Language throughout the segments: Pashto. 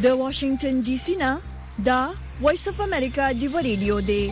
د واشنگټن ډي سي نه دا وایس اف امریکا دی ریډیو دی.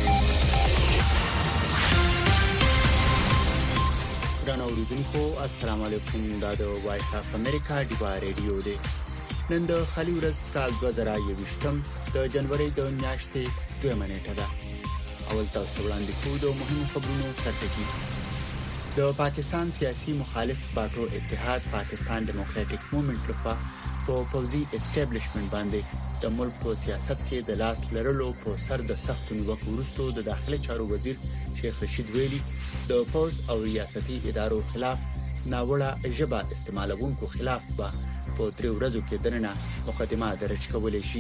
ګرانو اوریدونکو السلام علیکم. دا د وایس اف امریکا دی ریډیو دی. نن د خالي ورځ کال 2021 د جنوري د میاشتې 2 نیټه ده. اول تاسو وړاندې کوو د مهمو خبرونو سرټکی. د پاکستان سیاسي مخالف پارټو اتحاد پاکستان ډیموکراټک موومېنټ لخوا په پوزي اسټابلیشمنت باندې د ملک په سیاست کې د لاس لرلو په سر د سختو نیوکو وروسته د داخلي چارو وزیر شیخ رشید ویلي د پوز او ریاستي ادارو خلاف ناوړه ژبه استعمالونکو خلاف به په 3 ورځو کې دننه مقدمه درج کولای شي.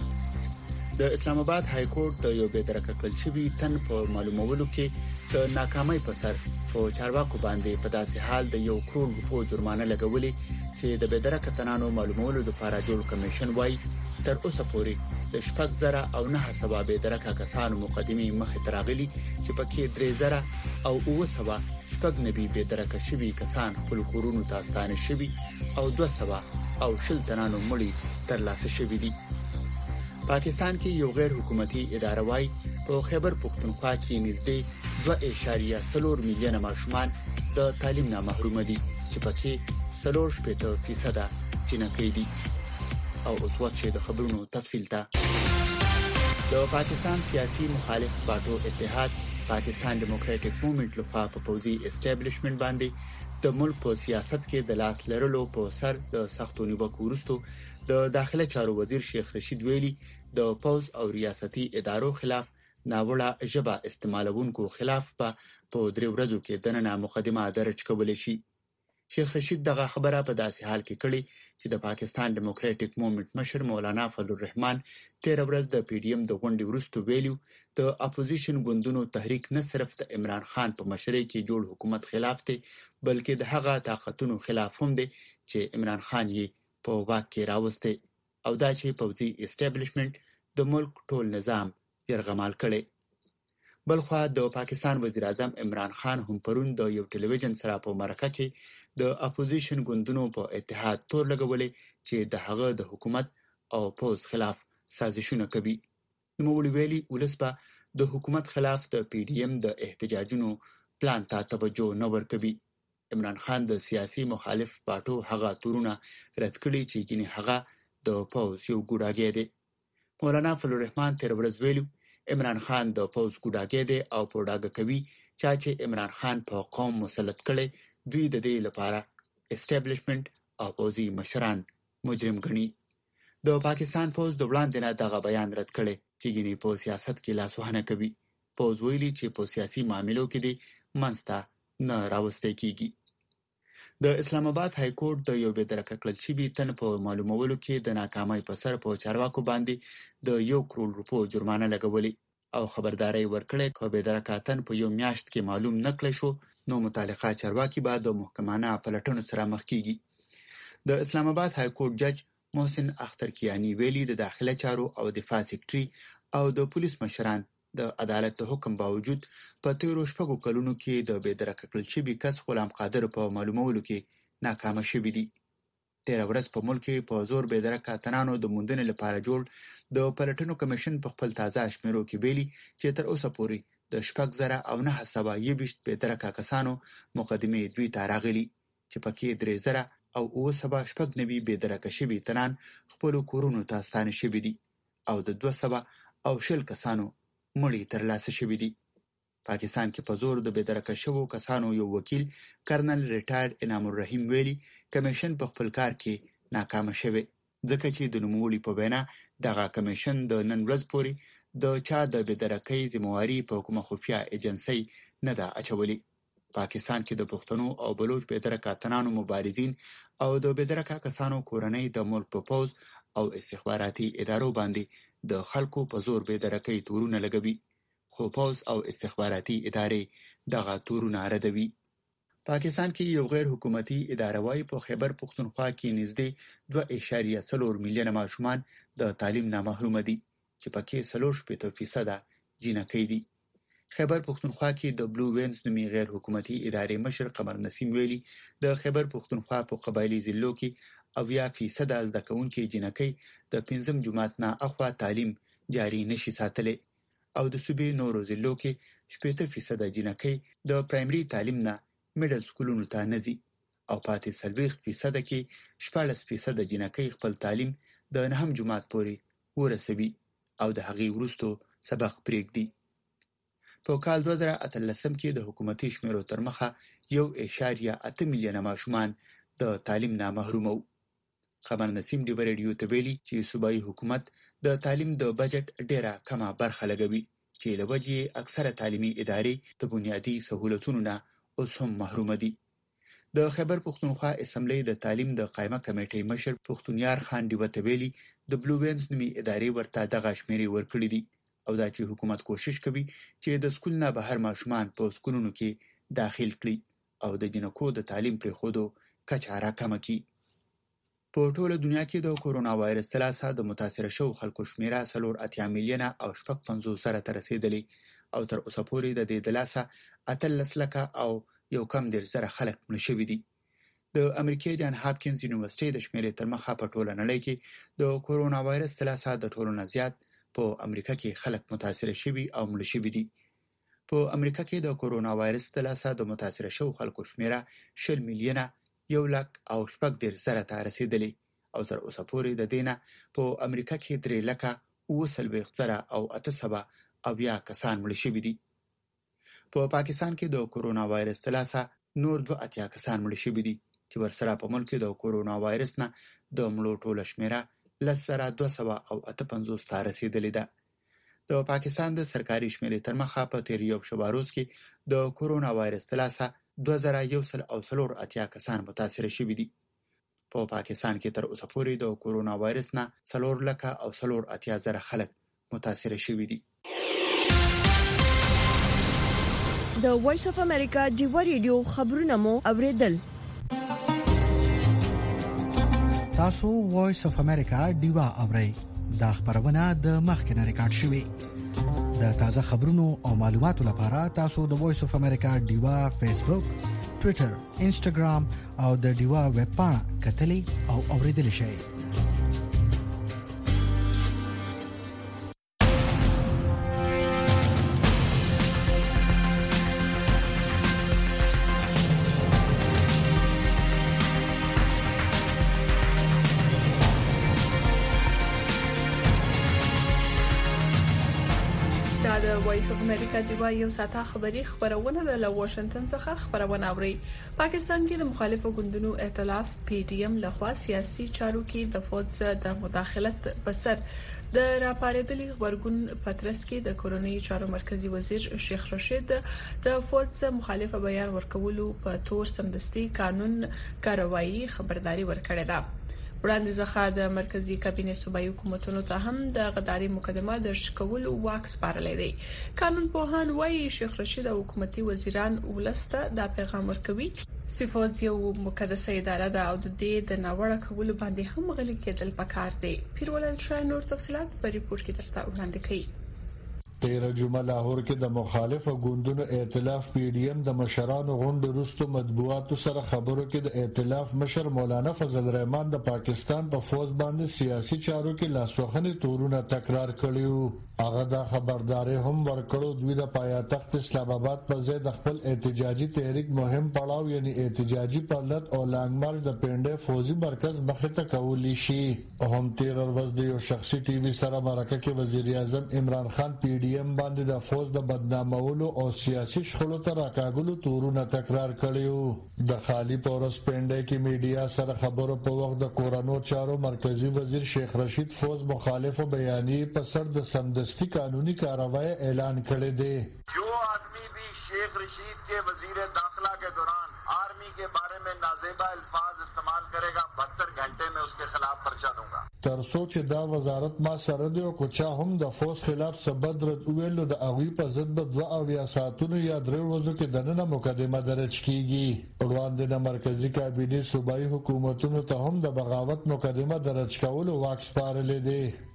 د اسلام آباد های کورټ د یو بېدرکه کړل شوی تن په معلومولو کې د ناکامۍ په سر په چارواکو باندې په داسې حال د 1 کروڑ روپیو جرمانه لګولې چې د بېدرکه تنانو معلومولو لپاره جوړ کمیشن وای تر اوسه پورې د 6,000 او 9,000 بېدرکه کسانو مقدمه مخې تراغلي چې پکې 3,000 او 9,000 نبی بېدرکه شوی کسان خپل کورونو ته ستانه شوی او 200 او 10 تنانو مړي تر لاسه شوی دي. پاکستان کې یو غیر حکومتي اداره وای په خیبر پختونخوا کې نږدې 2.4 میلیونه ماشومان د تعلیم نه محروم دي چې پکې 3% جنکۍ دي. او اوس وخت د خبرونو تفصیل ته. د پاکستان سیاسي مخالف پارټو اتحاد پاکستان ډیموکراټک موومېنټ لخوا په پوزي اسټابلیشمنت باندې د ملک په سیاست کې د لاس لرلو په سر د سختو نیوکو وروسته د داخله چارو وزیر شیخ رشید ویلي د پوز او ریاستي ادارو خلاف ناوړه ژبه استعمالونکو خلاف په 3 ورځو کې دننه مقدمه درج کولای شي. شیخ رشید دغه خبره په داسې حال کې کړې چې د پاکستان ډیموکراټک موومېنټ مشر مولانا فضل الرحمن 13 ورځ د پی ډی ایم د غونډې وروسته ویلو د اپوزیشن ګوندونو تحریک نه صرف د عمران خان په مشرۍ کې جوړ حکومت خلاف دی بلکې د هغه طاقتونو خلاف هم دی چې عمران خان یې په واک کې راوسته او دا چې پوزي اسټابلیشمنت د ملک ټول نظام یرغمال کړي. بلخوا د پاکستان وزیر اعظم عمران خان هم پرون د یو ټلویزیون سره په مرکه کې د اپوزیشن ګوندونو په اتحاد تور لګولې چې د هغه د حکومت او پوز خلاف سازشونه کوي. نو ویلي ولس په د حکومت خلاف د پی ډی ایم د احتجاجونو پلان ته توجه نه ورکوي. عمران خان د سیاسي مخالف پارټو هغه تورونه رد کړي چې ګینه هغه د پوز یو ګوډاګی دی. مولانا فضل الرحمن 13 ورځ ویلو عمران خان د پوز ګوډاګی دی او پوډاګه کوي چې عمران خان په قوم مسلط کړي دوی د دې لپاره اسټابلیشمنت او پوزي مشران مجرم ګڼي. د پاکستان پوز د وړاندې نه دغه بیان رد کړي چې ګینه په سیاست کې لاسوهنه کوي. پوز ویلي چې په سیاسي معاملو کې دی منځته نه راوستي کیږي. د اسلام آباد های کورټ د یو بېدرکه کړل شوی تن په معلومولو کې د ناکامۍ په سر په چارواکو باندې د 1 کروڑ روپیو جرمانه لګولې او خبرداري ورکړې چې بېدرکه تن په یو میاشت کې معلوم نکړل شو نو متعلقه چارواکي به د محکمانه پلټنو سره مخ کیږي. د اسلام آباد های کورټ جج محسن اخترکیانی ویلي د داخله چارو او دفاع سیکریټري او د پولیس مشران د عدالت د حکم باوجود په 13 کلونو کې د بېدرکه کړل شوی کس غلام قادر په معلومولو کې ناکام شوی دی. 13 ورځ په ملک کې په زور بېدرکه تنانو د موندنې لپاره جوړ د پلټنو کمیشن په خپل تازه شمیرو کې ویلي چې تر اوسه پورې د 6,000 او 9,000 بېدرکه کسانو مقدمه دوی ته راغلي چې پکې 3,000 او 9,000 بېدرکه شوي تنان خپل کورونو ته ستانه شوي دي او د 200 او 10 کسانو مړي تر لاسه شوي دي. پاکستان کې په زور د بېدرکه شوو کسانو یو وکیل کرنل ریټایرډ انعام الرحیم ویلي کمیشن په خپل کار کې ناکام شوی ځکه چې د نوموړي په وینا دغه کمیشن د نن ورځ پورې د چا د بېدرکۍ ذمہواری په کومه خفیه ایجنسی نه ده اچولې. پاکستان کې د پښتنو او بلوچ بېدرکه تنانو مبارزین او د بېدرکه کسانو کورنۍ د ملک په پوز او استخباراتي ادارو باندې د خلکو په زور بېدرکۍ تورونه لګوي خو پوز او استخباراتي ادارې دغه تورونه ردوي. پاکستان کې یو غیر حکومتي اداره وای په خیبر پختونخوا کې نږدې 2.4 میلیونه ماشومان د تعلیم نه محروم دي چې پکې 3% جنکۍ دي. خیبر پښتونخوا کې د بلو وینز نومي غیر حکومتي ادارې مشر قمر نسیم ویلي د خیبر پښتونخوا په قبایلی ضلعو کې 80% زده کوونکي جنکۍ د 5 جماعت نه اخوا تعلیم جاری نشي ساتلی او د صوبې نورو ضلعو کې 70% جنکۍ د پرایمري تعلیم نه میډل سکولونو ته نه ځي او پاتې 40% کې 14% جنکۍ خپل تعلیم د 9 جماعت پورې ورسوي او د هغې وروسته سبق پرېږدي. په کال 2013 کې د حکومتي شمیرو تر مخه 1.8 میلیونه ماشومان د تعلیم نه محروم وو. قمر نسیم دی ریډیو ته ویلي چې صوبایي حکومت د تعلیم د بجټ ډیره کمه برخه لګوي چې له وجې اکثره تعلیمي ادارې د بنیادي سہولتونو نه اوس هم محروم دي. د خیبر پښتونخوا اسمبلی د تعلیم د قائمه کمیټې مشر پښتونیار خان دی وته ویلي د بلو وینز نومي ادارې ورته دغه شمیرې ورکړي دي او دا چې حکومت کوشش کوي چې د سکول نه بهر ماشومان په سکولونو کې داخل کړي او د جنکو د تعلیم پرې خودو کچه راکمه کړي. په ټوله دنیا کې د کورونا وایرس څخه د متاثر شو خلکو شمیره 4.8 میلیونه او 55 سره تر رسیدلی او تر اوسه پورې د دې دلاسه 18 لکه او یو کم ډیر زره خلک مړ شوي دي. د امریکای جان هاپکینز یونیورسيټي د شمیرې تر مخه په ټوله نړۍ کې د کورونا وایرس څخه د ټولو نه زیات په امریکا کې خلک متاثر شوي او مړ شوي دي. په امریکا کې د کورونا وایرس څخه د متاثر شو خلکو شمیره 10 میلیونه 1.7 ته رسیدلی او تر اوسه پورې د دینه په امریکا کې 3 لکه او 800 کسان مړ شوي دي. په پاکستان کې د کورونا وایرس څخه نور 2 کسان مړ شوي دي چې ورسره په ملک کې د کورونا وایرس نه د مړو ټوله شمیره 258 ته رسیدلی ده. د پاکستان د سرکاري شمیرې تر مخه په تیر یو شبه روز کې د کورونا وایرس څخه 2184 کسان متاثر شوي دي. په پاکستان کې تر اوسه پورې د کورونا وایرس نه 4 لکه او 480 خلک متاثر شوي دي. د وایس اف امریکا ډیوا ریډیو خبرونه مو اوریدل. تاسو وایس اف امریکا ډیوا اورئ. دا خبرونه د مخکنه ریکارډ شوې. د تازه خبرونو او معلوماتو لپاره تاسو د وایس اف امریکا ډیوا فیسبوک، ټوئیټر، انسټاګرام او د ډیوا ویب پاڼه کتلې او اوریدل شئ. وایس اف امریکا جوا یو ساته خبری خبرونه د واشنگټن څخه خبرونه اوري. پاکستان کې د مخالفو ګوندونو ائتلاف پی ډی ایم لخوا سیاسي چارو کې د فوج د مداخلت بسر د راپاریدلي خبرګون پترس کې د کورونی چارو مرکزی وزیر شیخ رشید د فوج مخالفه بیان ورکولو په تور سمدستي قانون کاروایی خبرداري ورکړه ده. وړاندې ځخه د مرکزی کابینه صوبایي حکومتونو ته هم د غداري مقدمه درج کول واک سپارلې دي. قانون پوهان وايي شیخ رشید او حکومتي وزیران ولسته د پیغام ورکوي صفات یو مقدسه اداره ده او د دې د ناوړه کول باندې هم غلي کېدل پکار دي. پیرولل شای نور تفصيلات په ریپورت کې درته وړاندې کړي. 13 جمعه لاهور کې د مخالفو ګوندونو ائتلاف پی ډی ایم د مشرانو غونډه وروسته مطبوعاتو سره خبرو کې د ائتلاف مشر مولانا فضل الرحمن د پاکستان په فوج باندې سیاسي چارو کې لاسوخنې تورونه تکرار کړیو. هغه دا خبرداري هم ورکړو دوی د پایتخت اسلام آباد په ځای د خپل احتجاجي تحریک مهم پړاو یعنی احتجاجي پرلط او لانګ مارچ د پنډه فوجي مرکز مخه ته کولی شي. هم 13 ورځ د یو شخصي ټي وي سره مرکه کې وزیر اعظم عمران خان پی ډی ایم باندې د فوج د بدنامولو او سیاسي شخړو ته راکاګلو تورونه تکرار کړیو. د خالی پورس پنډه کې میډیا سره خبرو په وخت د کورونو چارو مرکزی وزیر شیخ رشید فوج مخالفو بیانیې په سر د سمدستي قانوني کارروائی اعلان کړی دی. جو آدمی بھی شیخ رشید کے وزیر داخلہ کے دوران آرمی کے بارے میں نازیبا الفاظ استعمال کرے گا 72 گھنٹے میں اس کے خلاف پرچہ دوں گا. تر سوچ دا وزارت ما سره دی او کوچا هم د فوج خلاف سبد رد ویلو د اغوی په ضد به 2 ساعتونو یا 3 ورځو کې دننه مقدمه درج کیږي. وړاندې د مرکزی کابینه صوبایي حکومتونو ته هم د بغاوت مقدمه درج کولو واک سپارلې دی.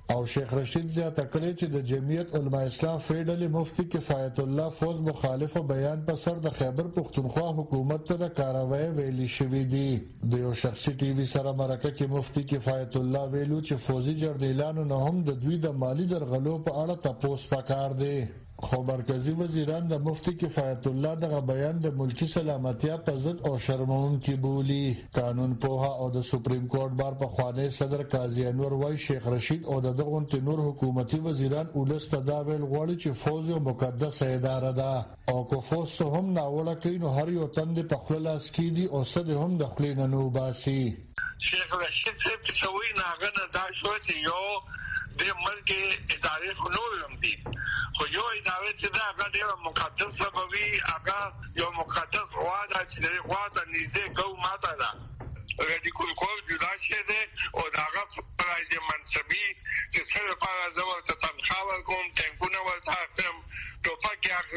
او شیخ رشید زیاته کړې چې د جمعیت علما اسلام فیډرل مفتی کفایت الله فوز مخالف بیان په سر د خیبر پختونخوا حکومت ته د کاروایی ویلي شوې دي. د یو شخصي ټي وي سره مرکه کې مفتی کفایت الله ویلو چې فوزي جرنیلانو نه هم د دوی د مالی درغلو په اړه تپوس پکار دی. خو مرکزی وزیران د مفتی کفایت الله دغه بیان د ملکی سلامتیا په ضد او شرمونکي بولی. قانون پوها او د سپریم کورټ بار په خوانه صدر قاضي انور وای شیخ رشید او دغه نور حکومتي وزیران ولست دا ویل غواړي چې فوز یو مقدس اداره ده او کو فوز هم ناوړه کوي نو هر یو تند په خپل لاس کې دي او صد هم د خپل نو باسي. شیخ رشید صاحب څوی ناغنه دا شو چې یو د ملک ادارې خو نور هم دي خو یو ادارې چې دا هغه ډېر مقدس سببي هغه یو مقدس غوا ده چې د غوا ته نږدې ګو ماته ده ریډیکول کول جدا شي دی او د هغه پرایز منصبي چې سره لپاره زه ورته تنخواه ورکوم ټینکونه ورته اخلم ټوپک یې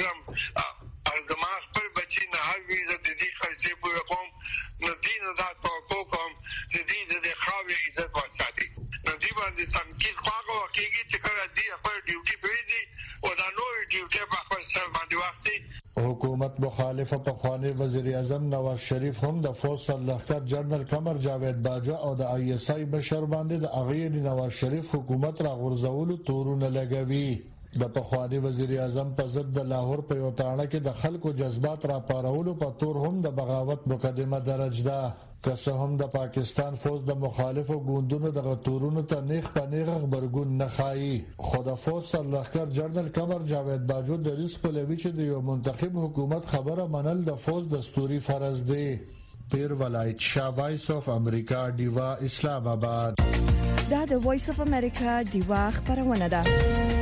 اخلم زما خپل بچي نه هر ویزه د دې خرچې پوره کوم نو دې نه دا توقع کوم چې دې د خاورې عزت وساتي نو دې باندې تنقید خواږه کېږي چې کله دې خپل ډیوټي پرېږدي او دا نور ډیوټي په خپل سر باندې واخلي. حکومت مخالفه پخوانی وزیر اعظم نواز شریف هم د فوج سرلښکر جنرال قمر جاوید باجوه او د آی اس آی بشر باندې د اغیر نواز شریف حکومت را غورځولو تورونه لګوي. د پخوانی وزیر اعظم په ضد د لاهور په یو تاړه کې د خلکو جذبات را پارولو په تور هم د بغاوت مقدمه درج ده. که څه هم د پاکستان فوج د مخالفو ګوندونو د غتورونو ته نیغ په نیغ خبرګون نه خایي خو د فوج سرلښکر جنرال قمر جاوید باجوه د ریس په لوي چې د یو منتخب حکومت خبره منل د فوج دستوري فرض دی. پیر ولایت شاه وایس اف امریکا دیوا اسلام آباد. دا د وایس اف امریکا دیوا خبرونه ده.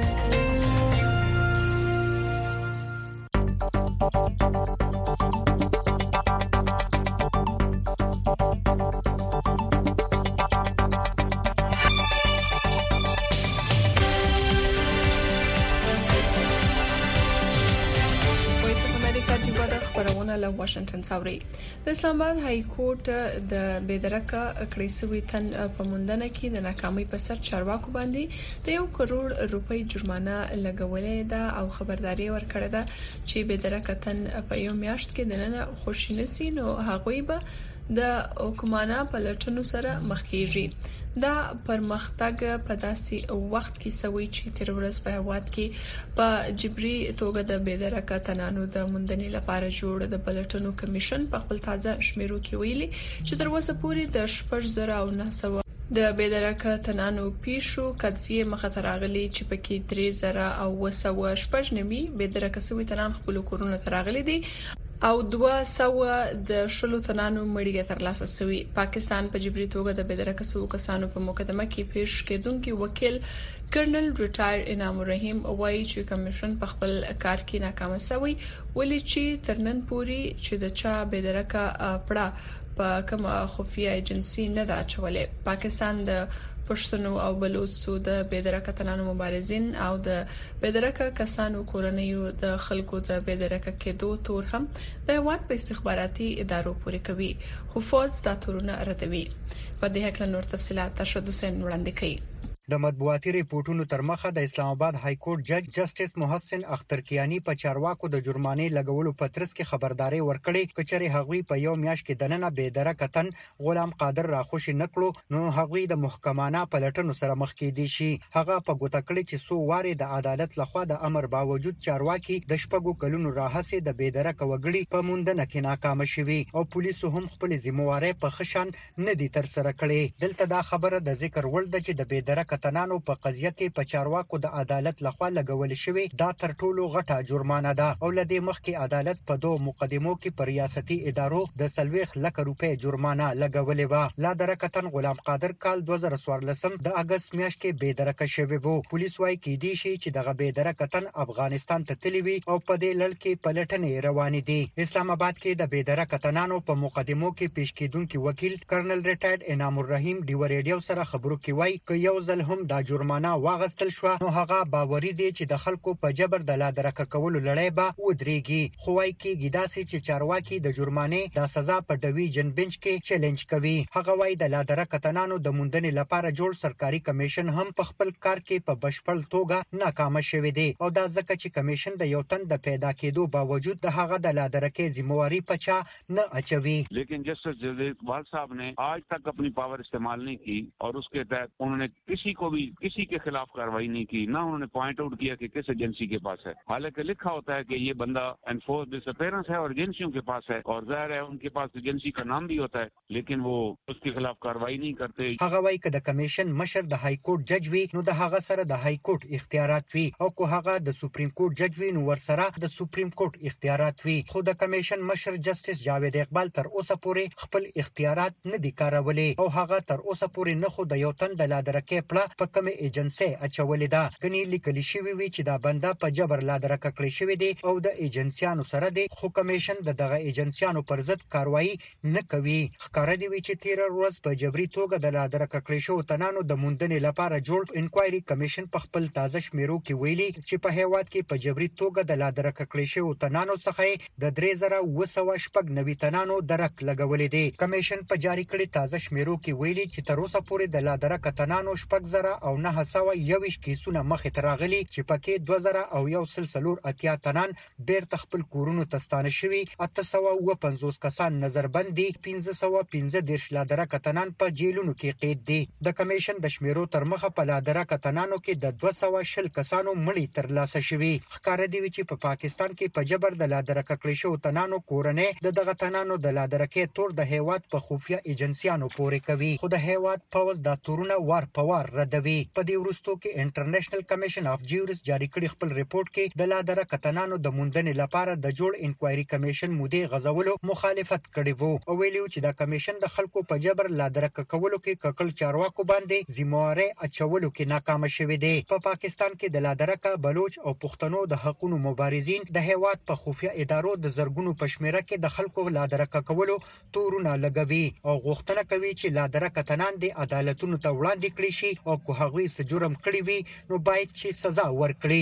له واشنگټن څوري د اسلام آباد های کورټ د بيدرکه کړی سوي تن په موندنه کې د ناکامۍ په سر چارواکو باندې د 1 کروڑ روپۍ جرمانه لګولې ده او خبرداري ورکړه ده چې بيدرکه تن په یو میاشت کې د نن خوشینسي نو هغوی به د حکومانه پلټنو سره مخ کیږي. دا پرمختګ په داسې وخت کې سوي چې تر ورځ په هواد کې په جبري توګه د بيدرکه تنانو د موندنې لپاره جوړ د پلټنو کمیشن په خپل تازه شمیرو کې ویلي چې تر اوسه پورې د 1900 د بيدرکه تنانو پیشو قضیه مخه راغلي چې پکې 3000 او 200 بيدرکه سوي تنان خپل کورونه تراغلي دي او 200 د شلو تنانو مړیګه تر لاسه سوي. پاکستان په جبري توګه د بيدرکه سوي کسانو په مقدمه کې پیش کېدونکي وکیل کرنل ریټایر انعام الرحیم وایي چې کمیشن په خپل کار کې ناکام شوی ولې چې ترنن پوری چې د چا بيدرکه پړه په کوم خفیه ایجنسی نه دا چولې. پاکستان د پښتنو او بلوچو د بيدرکه تنانو مبارزین او د بيدرکه کسانو کورنیو د خلکو د بيدرکه کېدو تور هم د هواد په استخباراتي ادارو پورې کوي خو فوج دا تورونه ردوي. په دې حق له نور تفصيلات ترشد حسین وړاندې کوي. د مطبوعاتي ریپورتونو تر مخه د اسلام آباد های کورټ جج جسټس محسن اخترکیانی په چارواکو د جرمانې لګولو په ترڅ کې خبرداري ورکړي کچري هغوی په یو میاش کې دننه بيدرکه تن غلام قادر راخوش نکړو نو هغوی د محکمانه پلټنو سره مخ کې دي شي. هغه په ګوته کړی چې سو واره د عدالت لخوا د امر باوجود چارواکي د شپږو کلونو راهسه د بيدرکه وګړي په موندنه کې ناکام شوي او پولیسو هم خپل ذمہواره په خشن نه دي تر سره کړي. دلته دا خبره د ذکر ول د چې د بيدرکه تنانو په قضیه کې په چارواکو د عدالت لخوا لګول شوی دا تر ټولو غټه جرمانه ده او لدې مخکې عدالت په دوه مقدمو کې په ریاستي ادارو د 30 لک روپۍ جرمانه لګولې و. لا درکتن غلام قادر کال 2014 د اگست میاشت کې بيدرکه شوی وو. پولیس وايي کې دي چې دغه بيدرکه تن افغانستان ته تللی وي او په دې لړ کې پلټنې روانې دي. اسلام آباد کې د بيدرکه تنانو په مقدمو کې پیش کېدونکي وکیل کرنل ریټایر انعام الرحیم ډیو ریډیو سره خبرو کې وايي ک یو ځل هم دا جرمانه واغستل شو نو هغه باوري دی چې د خلکو په جبر د لا درک کولو لړۍ به ودرېږي خو وايي کې ګداسي چې چارواکي د جرمانه د سزا په ډیویژن بنچ کې چیلنج کوي هغه وايي د لا درک کتنانو د موندنې لپاره جوړ سرکاري کمیشن هم په خپل کار کې په بشپړ توګه ناکام شوی دی او دا ځکه چې کمیشن د یو تن د پیدا کېدو باوجود د هغه د لا درکې ذمہواری پچا نه اچوي लेकिन जस्टिस जगदेव इकबाल साहब ने आज तक अपनी पावर इस्तेमाल नहीं की और उसके तहत उन्होंने किसी के खिलाफ कार्रवाई नहीं की ना उन्होंने पॉइंट आउट किया कि किस एजेंसी के पास है हालांकि लिखा होता है कि ये बंदा एनफोर्स डिसअपीयरेंस है और एजेंसियों के पास है और जाहिर है उनके पास एजेंसी का नाम भी होता है लेकिन वो उसके खिलाफ कार्रवाई नहीं करते هغه وايي چې د کمیشن مشر د های کورټ جج وي نو د هغه سره د های کورټ اختیارات وي او کو هغه د سپریم کورټ جج وي نو ور سره د سپریم کورټ اختیارات وي خو د کمیشن مشر جسټس جاوید اقبال تر اوسه پورې خپل اختیارات نه دي کارولي او هغه تر اوسه پورې نه خو د یو تن د لا درکې پړه په کومه ایجنسی اچولې ده غني لیکل شوی وی چې دا بنده په جبر لا درکه کړی شوی دی او د ایجنسیانو سره دی خو کمیشن دغه ایجنسیانو پر ضد کاروایی نه کوي ښکار دی چې 13 ورځ په جبري توګه د لا درکه کړی شو تنانو د موندنې لپاره جوړ انکوایري کمیشن په خپل تازه شمیرو کې ویلي چې په هیواد کې په جبري توګه د لا درکه کړی شو تنانو څخه د 3990 تنانو درک لګولې دي کمیشن په جاری کړي تازه شمیرو کې ویلي چې تر اوسه پورې د لا درکه تنانو 9,921 کیسونه مخې ته راغلي چې پکې 2001 تنان بیرته خپل کورونو ته ستانه شوي 850 کسان نظربند دي 515 لا درکه تنان په جیلونو کې قید دي د کمیشن د شمیرو تر مخه په لا درکه تنانو کې د 200 کسانو مړي تر لاسه شوي ښکار دی چې په پاکستان کې په جبر د لا درکه کړی شو تنانو کورنۍ دغه تنانو د لا درکې تور د هیواد په خفیه ایجنسیانو پورې کوي خو د هیواد پوز د تورونه وار په وار ردوي په دې وروستو کې انټرنیشنل کمیشن اف جیورس جاری کړي خپل ریپورت کې د لا درکه تنانو د موندنې لپاره د جوړ انکوایري کمیشن مودې غزولو مخالفت کړي وو او ویلو چې دا کمیشن د خلکو په جبر لا درکه کولو کې ککل چارواکو باندې ذمہواری اچولو کې ناکام شوی دی په پاکستان کې د لا درکه بلوچ او پښتنو د حقوقو مبارزین د هیواد په خفیه ادارو د زرګونو پښمیره کې د خلکو لا درکه کولو تورونه لګوي او غوښتنه کوي چې لا درکه تنان د عدالتونو ته وړاندې کړي شي او کو هغوی څه جرم کړی وي نو باید چې سزا ورکړي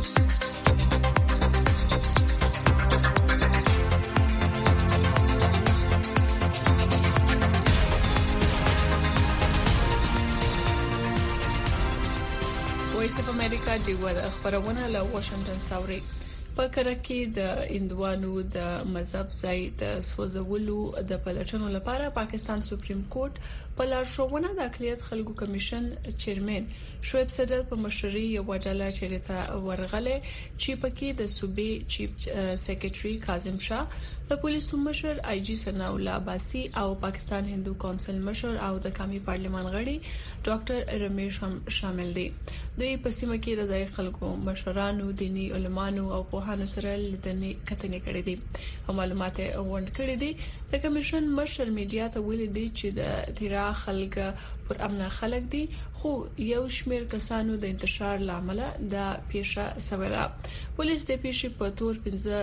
وایس اف امریکا د خبرونه له واشنگټن ساوري په کرکه د اندوانو د مذهب ځای د سوځولو د پلټنو لپاره پاکستان سپریم کورټ په لارښوونه د اقلیت خلکو کمیشن چیرمن شعیب صدر په مشرۍ یو وډاله چیرته ورغله چې پکې د صوبې چیف سیکریټري کاظم شاه د پولیسو مشر آی جی ثنا الله عباسی او پاکستان هندو کونسل مشر او د قومي پارلیمان غړي ډاکټر رمیش هم شامل دي دوی په سیمه کې د ځای خلکو مشرانو دینی علماانو او پوهانو سره لیدنې کتنې کړې دي او معلومات غونډ کړي دي د کمیشن مشر میډیا ته ویلي دي چې د تیرا خلک پر امن خلک دي خو یو شمیر کسانو د انتشار لامل د پیښه سویلا پولیس د پیښې په تور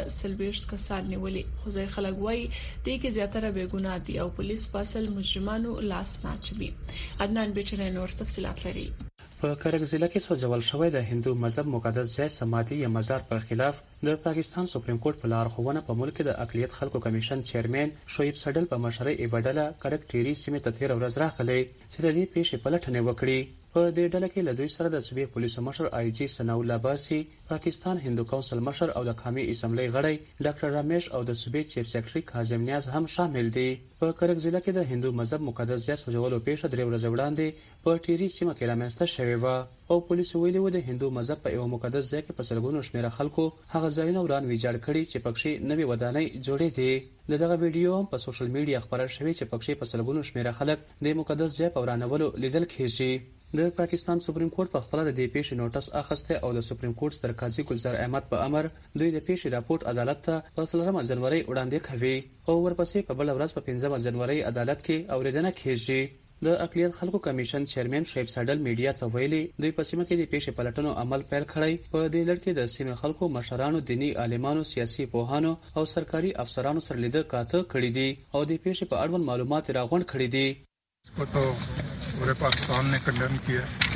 15 کسان نیولي خو ځای خلک وایي د کې زیاتره بے ګناه دي او پولیس په اصل مجرمانو لاس نه اچوي عدنان بیچنه نور تفصيلات لري په کرک ضلع کې سوځول شوی د هندو مذهب مقدس ځای سماعتي یا مزار پر خلاف د پاکستان سپریم کورټ په لارښوونه په ملک د اقلیت خلکو کمیشن چیرمن شعیب صدر په مشرۍ ایبډله کرک ټيري سیمه ته 13 ورځ راغلی چې د دې پیښې پلټنه وکړي په دې ډله کې له دوی سره د صوبې پولیسو مشر آی جی ثنا الله عباسی پاکستان هندو کونسل مشر او د قومي اسمبلی غړی ډاکټر رمیش او د صوبې چیف سیکریټري کاظم نیاز هم شامل دي په کرک ضلع کې د هندو مذهب مقدس ځای سوځولو پیښه 3 ورځې وړاندې په ټيري سیمه کې رامنځته شوې و او پولیسو ویلي و د هندو مذهب په یو مقدس ځای کې په سلګونو شمیره خلکو هغه ځایونه وران ویجاړ کړي چې پکې نوې ودانۍ جوړې دي دغه ویډیو په سوشل میډیا خبره شوې چې پکې په سلګونو شمیره خلک د مقدس ځای په ورانولو لیدل کېږي د پاکستان سپریم کورټ په خپل د دې پیښې نوټس اخیسته او د سپریم کورټ ستر قاضي ګلزار احمد په امر دوی د پیښې راپورټ عدالت ته په 13 جنوري وړاندې کوي او ورپسې په بل ورځ په 15 جنوري عدالت کې اوریدنه کیږي د اقلیت خلکو کمیشن چیرمن شعیب صدر میډیا ته ویلي دوی په سیمه کې د پیښې پلټنو عمل پیل کړی په دې لړ کې د سیمه خلکو مشرانو دینی عالمانو سیاسي پوهانو او سرکاري افسرانو سره لیدل کاته کړی دي او د پیښې په اړوند معلومات راغونډ کړي دي तो पूरे पाकिस्तान ने कंडेम किया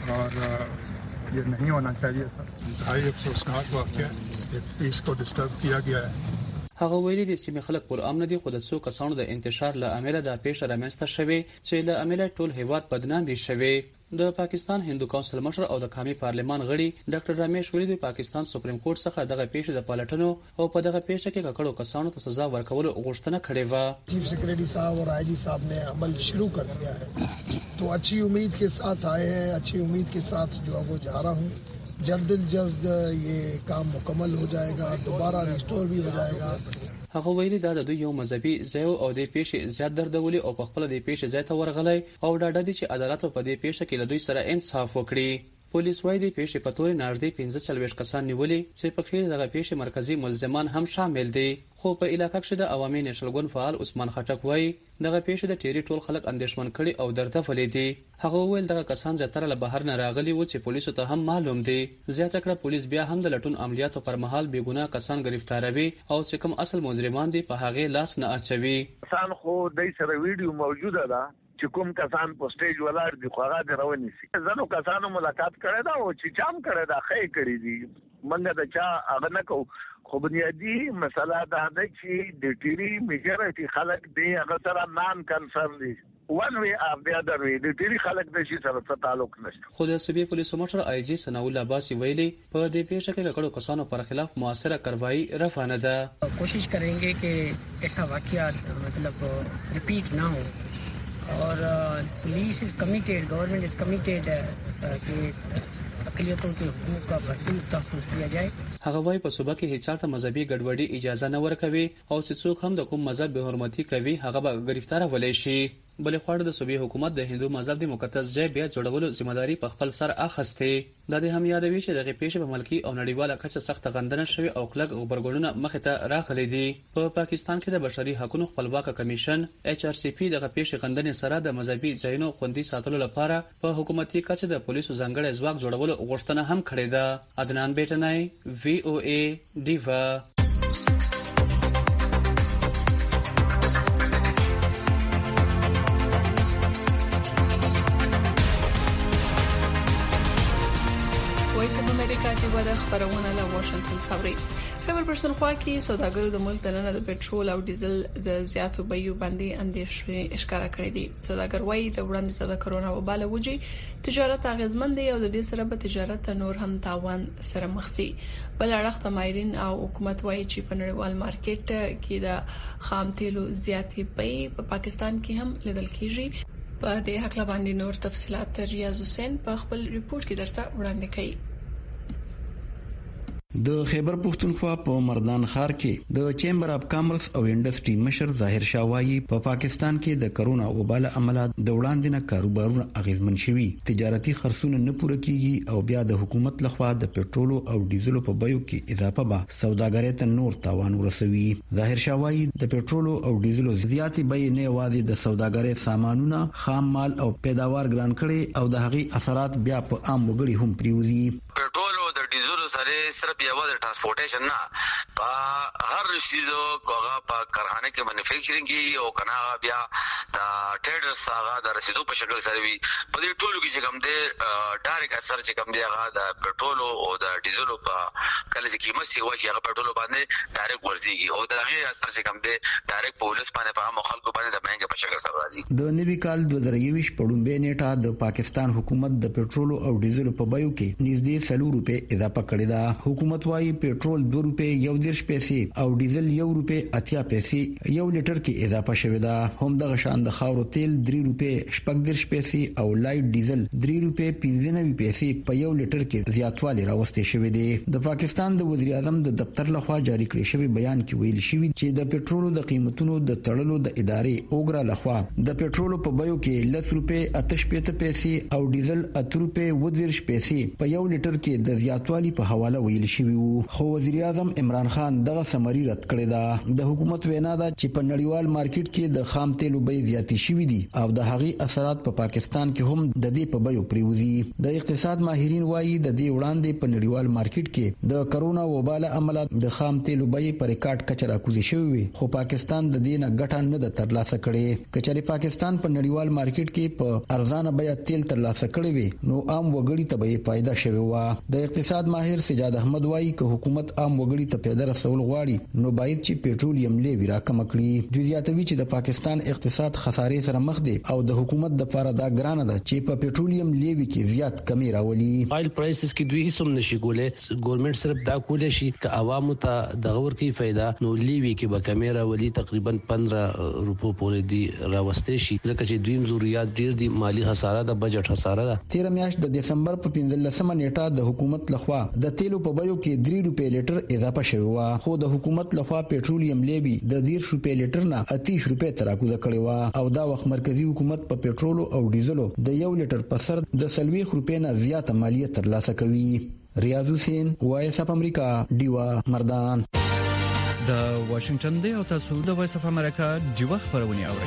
और ये नहीं होना चाहिए था। इंतहाई अफसोसनाक वाक़या है, पीस को डिस्टर्ब किया गया है। هغه ویلي د سیمې خلک پر امن دي، خو د څو کسانو د انتشار له امله د پیښه رامنځته شوې چې له امله ټول هیواد بدنامي شوی. د پاکستان هندو کونسل مشر او د قومي پارلمان غړي ډاکټر رمیش ویلي د پاکستان سپریم کورټ څخه دغه پیښه د پالټنو او په دغه پیښه کې ککړو کسانو ته سزا ورکولو غوښتنه کړې و. چیف سیکریٹری صاحب اور آئی جی صاحب نے عمل شروع کر دیا ہے، تو اچھی امید کے ساتھ آئے ہیں، اچھی امید کے ساتھ جو ہے وہ جا رہا ہوں. جلد جلد یہ کام مکمل ہو جائے گا، دوبارہ ریسٹور بھی ہو جائے گا. هغه ویلي دا د دوی یو مذهبي ځای او د پیښې زیات دردولي او په خپل د پیښې ځای ته ورغلی او ډاډه دي چې عدالت په دې پیښه کې له دوی سره انصاف وکړي. پولیس وايي د پیښې په تور نږدې 45 کسان نیولي چې په کې دغه پیښې مرکزی ملزمان هم شامل دي. خو په علاقې کې د عوامي نېشنل ګوند فعال عثمان خټک وايي دغه پیښه د ټيري ټول خلک اندېښمن کړي او درته ولې دي. هغه ویل دغه کسان زیاتره له بهر نه راغلي و چې پولیسو ته هم معلوم دي. زیاته کړه پولیس بیا هم د لټون عملیاتو پر مهال بې ګناه کسان گرفتاروي او چې کوم اصل مجرمان دي په هغه لاس نه اچوي. کسان خو د سره ویډیو موجوده ده چې کوم کسان په سټیج ولاړ دي خو هغه رواني سي. زنو کسانو ملاقات کړی دا او چې چام کړی دا خې کړی دي منګه د چا هغه نه کو. خو بنیادی مسله دا ده چې د ټيري میجورټي خلک دی هغه سره نان کنسرن دي. one way or the other way د ټيري خلک د شي سره تعلق نشته. خو د صوبې پولیسو مشر آی جی ثناء الله عباسی ویلي په دې پیښه کې کړو کسانو پر خلاف موثره کاروایی رفع نه ده. کوشش करेंगे कि ऐसा वाकयात मतलब रिपीट ना हो और police is committed, government is committed कि اقلیتوں کے حقوق کا بھرپور تحفظ کیا جائے. هغه وايي په صوبه کې هیڅ ته مذهبي ګډوډي اجازه نه ورکوي او چې څوک هم د کوم مذهب به حرمتي کوي هغه به گرفتار ولې شي. بلې خواړه د صوبې حکومت د هندو مذهب د مقدس ځای بیا جوړولو ځمېداري په خپل سر اخیسته. دا د هم یادوي چې دغه پیښه په ملکی او نړیواله کچه سخت غندنه شوی او کلک خبرګونونه مخې ته راغلي دي. په پاکستان کې د بشري حقوقو خپلواک کمیشن ایچ آر سی پی دغه پیښه غندنې سره د مذهبي ځایونو خوندي ساتلو لپاره په حکومتي کچه د پولیسو ځانګړي ځواک جوړولو غوښتنه هم کړې ده. عدنان بیٹنای وی او ای دیوا. وایس اف امریکا چې ودا خبرونه له واشنگټن څخه خبر پښتونخوا کې سوداګرو د ملک دننه د پټرول او ډیزل د زیاتو بیو باندې اندېښنې ښکارا کړې دي. سوداګر وايي د وړاندې سره کرونا وباله وجې تجارت اغیزمن دی او د دې سره به تجارت نور هم تاوان سره مخ شي. بل اړخ ماهرین او حکومت وايي چې په نړیوال مارکیټ کې د خام تیلو زیاتې بیې په پاکستان کې هم لیدل کیږي. په دې حق باندې نور تفصيلات ریاض حسین په خپل ریپورت کې درته وړاندې کوي. د خیبر پښتونخوا په مردان ښار کې د چیمبر اف کامرس او انډستری مشر ظاهر شاه وايي په پاکستان کې د کرونا وباله عمله د وړاندې نه کاروبارونه اغیزمن شوي، تجارتي خرڅونه نه پوره کیږي او بیا د حکومت لخوا د پټرولو او ډیزلو په بیو کې اضافه به سوداګرۍ ته نور تاوان ورسوي. ظاهر شاه وايي د پټرولو او ډیزلو زیاتې بیې نه یوازې د سوداګرۍ سامانونه، خام مال او پیداوار ګران کړي او د هغې اثرات بیا په عام وګړي هم پریوزي. پټرول او د ډیزلو سره صرف یو د ټرانسپورټیشن نه په هر شیزو کوغه په کارخانه کې مینوفیکچرینګ کې او کنا بیا د ټریډرز هغه د رسیدو په شکل سره وي. په دې ټولو کې چې کوم دی ډایرکټ اثر چې کوم دی هغه د پټرول او د ډیزلو په کله چې قیمت سی وایي هغه پټرول باندې ډایرکټ ورځي او د هغه اثر چې کوم دی ډایرکټ په ولس باندې په عام خلکو باندې د مهنګ په شکل سره راځي. د نوي کال 2021 په ډومبه نیټه د پاکستان حکومت د پټرول او ډیزلو په بیو کې نږدې 100 روپے اضافه کړی دا. حکومت وايي پټرول 2 روپے 1.10 پیسې او ډیزل 1 روپے 80 پیسې یو لیټر کې اضافه شوی دا. هم د غشان د خاورو تیل 3 روپے 14 پیسې او لایټ ډیزل 3 روپے 95 پیسې په یو لیټر کې زیاتوالی راوستي شوی دی. د پاکستان د وزیر اعظم د دفتر لخوا جاری کړی شوی بیان کې ویل شوی چې د پټرولو د قیمتونو د تړلو د ادارې اوګرا لخوا د پټرولو په بیو کې 10 روپے 88 پیسې او ډیزل 8 روپے 10 پیسې په یو لیټر کې د زیاتوالی په حواله ویل شوی وو. خو وزیر اعظم عمران خان دغه سمری رد کړی دا. د حکومت وینا ده چې په نړیوال مارکیټ کې د خام تیلو بیې زیاتې شوې دي او د هغې اثرات په پاکستان کې هم د دې په بیو پریوزي. د اقتصاد ماهرین وایي د دې وړاندې په نړیوال مارکیټ کې د کرونا وباله عمله د خام تیلو بیې په ریکارډ کچه راکوزي شوې وي، خو پاکستان د دې نه ګټه نه ده ترلاسه کړې. کچاري پاکستان په نړیوال مارکیټ کې په ارزانه بیه تیل ترلاسه کړی وي نو عام وګړي ته به فائدہ شوی و. د اقتصاد ماهر سجاد احمد وایي چې حکومت عام وګړي ته پیدا رسول غواړي نو باید چې پېټرولیم لیوی راکم کړي. دوی زیاتوي چې د پاکستان اقتصاد خسارې سره مخ دی او د حکومت د لپاره دا ګرانه ده چې په پېټرولیم لیوی کې زیات کمی راولي. آیل پرایسز کې دوی هیڅ هم نشي کولای. ګورنمنت صرف دا کولای شي چې عوامو ته د غور کې فائدہ نو لیوی کې به کمیره ولي تقریبا 15 روپو پورې دی راوستي شي ځکه چې دویم ضرورت ډیر دی مالی خساره د بجټ خساره ده. 13 میاشت د دسمبر په 15مه نیټه د حکومت لخوا د تیلو په بیو کې 3 روپے لیټر اضافه شوی و خو د حکومت لخوا پېټرولیم لیوی د 10 روپے لیټر نه 30 روپے تراکوزه کړی و او دا وخت مرکزی حکومت په پېټرول او ډیزلو د 1 لیټر په سر د 40 روپے نه زیاته مالیه ترلاسه کوي. ریاض حسین وایس اف امریکا ډیوا مردان. د واشنگټن دی او تاسو د وایس اف امریکا ډیوا خبرونه اورئ.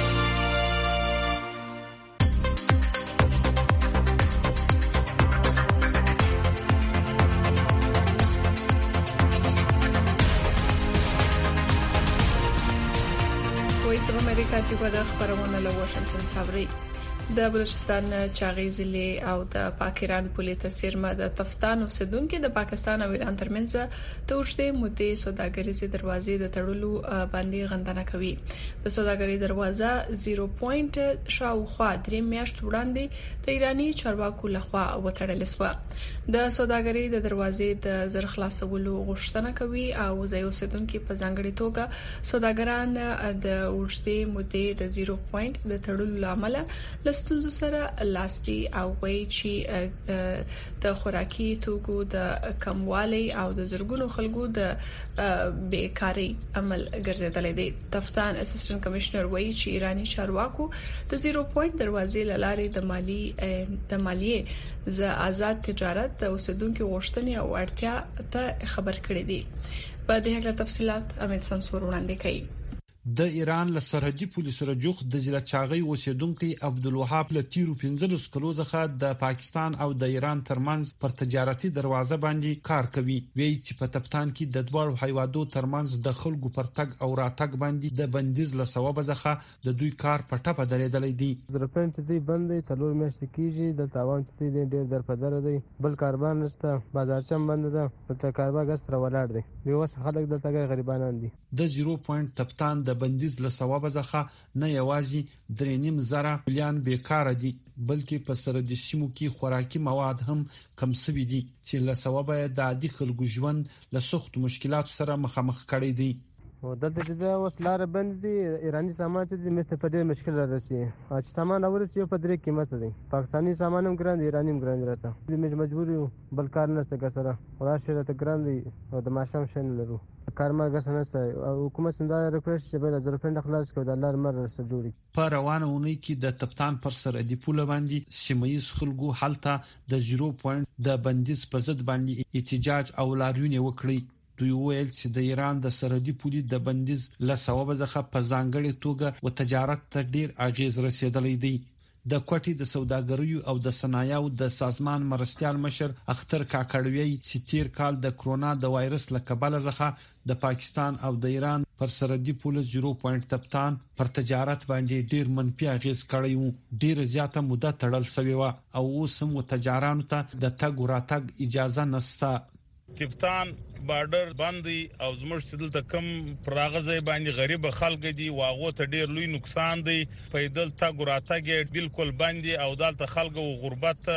وایس اف امریکا ډیوا د خبرونه له واشنگټن څخه د بلوچستان چاغي ضلع او د پاکستان پولیس تسیرمه د تفتان اوسیدونکو د پاکستان او ایران ترمنځ د اوږدې مودې سوداګریزي دروازې د تړلو باندې غندنه کوي. د سوداګری دروازه 0 پوینټ شاوخوا 3 میاشت وړاندې د ایرانی چارواکو لخوا وتړل شو. د سوداګری د دروازې د زر خلاصولو غوښتنه کوي او ځای اوسیدونکو په ځانګړي توګه سوداګران د اوږدې مودې د 0 پوینټ د تړلو لامل ستونزو سره لاستي او وایي چې د خوراکي توکو د کموالي او د زرګونو خلکو د بیکاری عمل ګرځیدل دي. تفتان اسسټنټ کمشنر وایي چې ایرانی چارواکو د 0 پوینټ دروازې لارې د مالیې ز آزاد تجارت د اوسیدونکو غوښتنې او اړتیا ته خبر کړي دي. په دې اړه تفصيلات امید سمسور وړاندې کوي. د ایران له سرحدي پولیسو رجوخ د ضلع چاغي اوسیدونکو عبدالوهاب له تیرو 15 کلو څخه د پاکستان او د ایران ترمنځ پر تجارتي دروازه باندې کار کوي. وی چې په تفتان کې د دوه هیوادو ترمنځ د خلکو پر تګ او راتګ باندې د بندیز له سبب څخه د دوی کار په ټپه درېدلې دي. درپن چې دی بندې څلور میاشتې کیږي د تاوان چې دی ډېر درپدر دی بل کاروبار نشته بازارچم بند ده په کاروبار غس تر ولاړ دی. یو څه خلک د تګ غریبانان دي. د 0 پوینټ تفتان د بندیز له سبب څخه نه یوازې 3.5 زره مليان بیکاره دي بلکې په سرحدي سیمو کې خوراکي مواد هم کم شوي دي چې له سبب د عادي خلکو ژوند له سخت مشکلاتو سره مخامخ کړي دي. او دلته چې دا اوس لار بند دي ایرانی سامان چې مته په ډېر مشکل راځي چې سامان اورسي په درې قیمت دي. پاکستانی سامان هم ګران دي ایرانی هم ګران راته دې مجبور یو بل کار نشته کسره ولا شي راته ګران دي او د ماشام شین لرو کارمال غسنه نشته او حکومت څنګه ریکوست چې به د ځرپند خلاص کړي د الله مر سره جوړي. په روانه اونۍ کې د تفتان پر سرحدي پول باندې سیمایي خلکو حالته د 0 پوینټ د بندیز په ضد باندې احتجاج او لاریون وکړي. دوی ویل چې د ایران د سرحدي پولي د بندیز له سبب څخه په ځانګړي توګه و تجارت ته ډیر اغیز رسیدلې دی. د کوټي د سوداګریو او د صنایعو د سازمان مرستيال مشر اختر کاکړوي چې تیر کال د کرونا د وایرس له کبله څخه د پاکستان او د ایران پر سرحدي پول 0 پوینټ تفتان پر تجارت باندې ډیر منفي اغیز کړی وو. ډیر زیاته موده تړل شوی و او اوس هم تجارانو ته د تګ راتګ اجازه نشته. تفتان بارډر باندې او زموږ چې دلته کم پراغزه باندې غریب خلک دي واغو ته ډیر لوی نقصان دی. پیدل تګ راتګ بالکل باندې او دلته خلک او غربت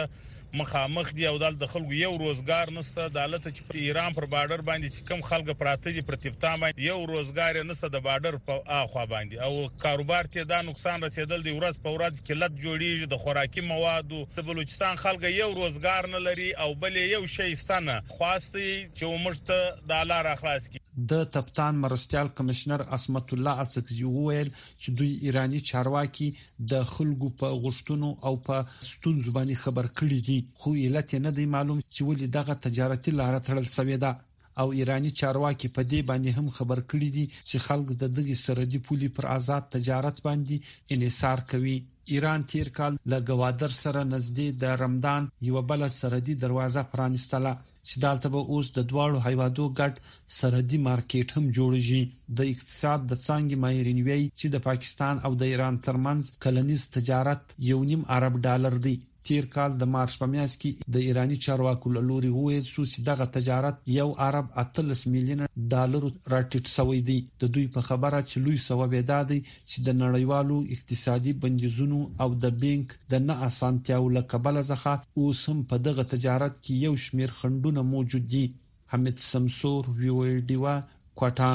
مخامخ دي او د خلکو یو روزګار نشته. د حالت چې ایران پر بارډر باندې چې کم خلک پراته دي پر تفتان باندې یو روزګار نشته د بارډر په اخوا باندې او کاروبار ته دا نقصان رسیدل دی. ورځ په ورځ قلت جوړیږي د خوراکي موادو. د بلوچستان خلک یو روزګار نه لري او بل یو شی ستنه خواسته چې ومشته د الله را خلاص کی. د تفتان مرستيال کمشنر اسمت الله اڅکزي وویل چې دوی ایرانی چارواکي د خلکو په غوښتنو او په ستونزو باندې خبر کړي دي خو علت نه دی معلوم چې ولې دغه تجارتي لار تړل شوې ده او ایرانی چارواکي په دې باندې هم خبر کړي دي چې خلک د دغه سرحدي پولي پر آزاد تجارت باندې انحصار کوي. ایران تیر کال له گوادر سره نږدې د رمضان یو بل سرحدي دروازه پرانستله چې دالته به اوس د دواړو هیوادو ګډ سرحدي مارکیټ هم جوړیږي. د اقتصاد د څانګې ماهرین وایي چې د پاکستان او د ایران ترمنځ کلنیز تجارت 1.5 ارب ډالر دی. تیر کال د مارچ په میاشت کې د ایرانی چارواکو له لوري وویل شو چې دغه تجارت 1 ارب 18 میلیون ډالر راټیټ شوی دی. د دوی په خبره چې لوی سبب دا دی چې د نړیوالو اقتصادي بندیزونو او د بانک د نه اسانتیاو له کبله څخه اوس هم په دغه تجارت کې یو شمیر خنډونه موجود دي. حمید سمسور وی ډیوا کوټا.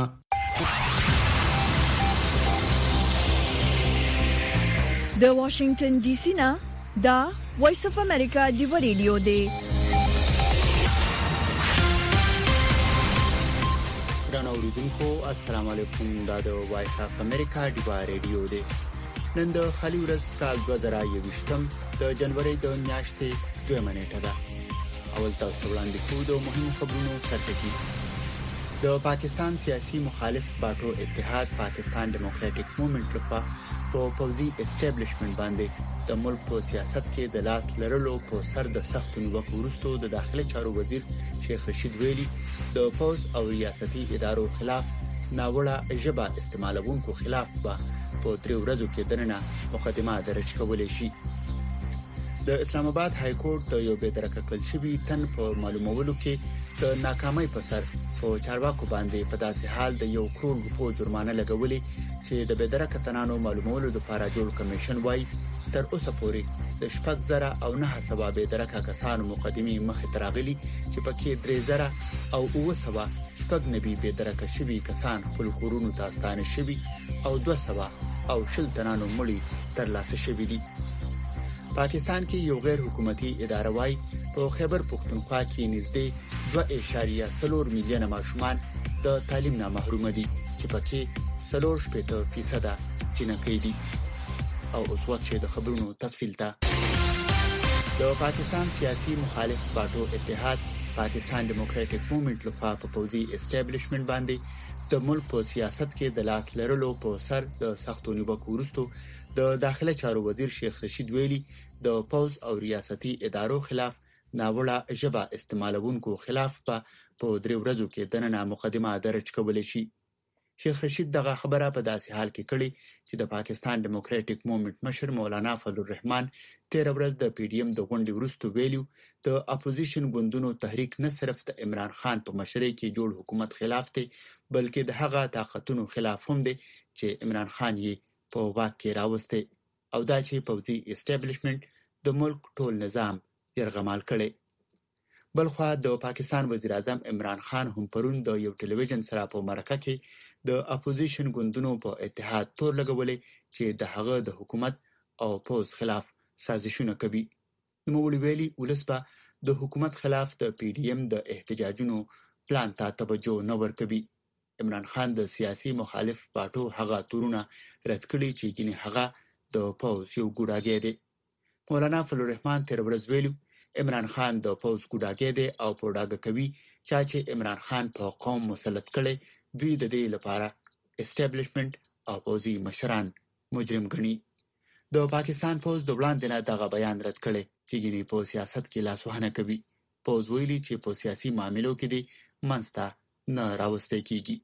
د واشنگټن ډي سي نه دا وایس اف امریکا ډیو ریډیو دی. ګران اوریدونکو السلام علیکم. دا د وایس اف امریکا ډیو ریډیو دی. نن د خالي ورځ کال 2021 د جنوري د میاشتې 2 نیټه ده. اول تاسو وړاندې کوو د مهمو خبرونو سرټکی. د پاکستان سیاسي مخالف پارټو اتحاد پاکستان ډیموکراټک موومېنټ لخوا په پوځي اسټابلیشمنت باندې د ملک په سیاست کې د لاس لرلو په سر د سختو نیوکو وروسته د داخله چارو وزیر شیخ رشید ویلي د پوز او ریاستي ادارو خلاف ناوړه ژبه استعمالونکو خلاف به په 3 ورځو کې دننه مقدمه درج کولای شي. د اسلام آباد های کورټ د یو بېدرکه کړل شوی تن په معلومولو کې د ناکامۍ په سر په چارواکو باندې په داسې حال د 1 کروڑ روپو جرمانه لګولې چې د بېدرکه تنانو معلومولو لپاره جوړ کمیشن وای تر اوسه پورې د 6,000 او 9,000 بېدرکه کسانو مقدمې مخې ته راغلي چې پکې 3,000 او 900 نبی بېدرکه شوی کسان خپل کورونو ته ستانه شوي او 200 او 10 تنانو مړي ترلاسه شوي دي. پاکستان کې یو غیر حکومتي اداره وای په خیبر پختونخوا کې نږدې 2.4 میلیونه ماشومان د تعلیم نه محروم دي چې پکې 40% جنکۍ دي. او اوس وخت د خبرونو تفصیل ته. د پاکستان سیاسي مخالف پارټو اتحاد پاکستان ډیموکراټک موومېنټ لخوا په پوځي اسټابلیشمنت باندې د ملک په سیاست کې د لاس لرلو په سر د سختو نیوکو وروسته د داخله چارو وزیر شیخ رشید ویلي د پوز او ریاستي ادارو خلاف ناوړه ژبه استعمالونکو خلاف په 3 ورځو کې دننه مقدمه درج کولای شي. شیخ رشید دغه خبره په داسې حال کې کړي چې د پاکستان ډیموکراټک موومېنټ مشر مولانا فضل الرحمن 13 ورځ د پی ډی ایم د غونډې وروسته ویلو د اپوزیشن ګوندونو تحریک نه صرف د عمران خان په مشرۍ کې جوړ حکومت خلاف دی بلکې د هغه طاقتونو خلاف هم دی چې عمران خان یې په واک کې راوسته او دا چې پوځي اسټابلیشمنت د ملک ټول نظام یرغمال کړي. بلخوا د پاکستان وزیر اعظم عمران خان هم پرون د یو ټلویزیون سره په مرکه کې د اپوزیشن ګوندونو په اتحاد تور لګولې چې د هغه د حکومت او پوز خلاف سازشونه کوي. نوموړي ویلي ولس به د حکومت خلاف د پی ډی ایم د احتجاجونو پلان ته توجه نه ورکوي. عمران خان د سیاسي مخالف پارټو هغه تورونه رد کړي چې ګینه هغه د پوز یو ګوډاګی دی. مولانا فضل الرحمن 13 ورځ ویلو عمران خان د پوز ګوډاګی دی او په ډاګه کوي چې عمران خان په قوم مسلط کړي دوی د دې لپاره اسټابلیشمنت او پوزي مشران مجرم ګڼي. د پاکستان پوز د وړاندې نه دغه بیان رد کړي چې ګینه په سیاست کې لاسوهنه کوي. پوز ویلي چې په سیاسي معاملو کې دی منځته نه راوستي کیږي.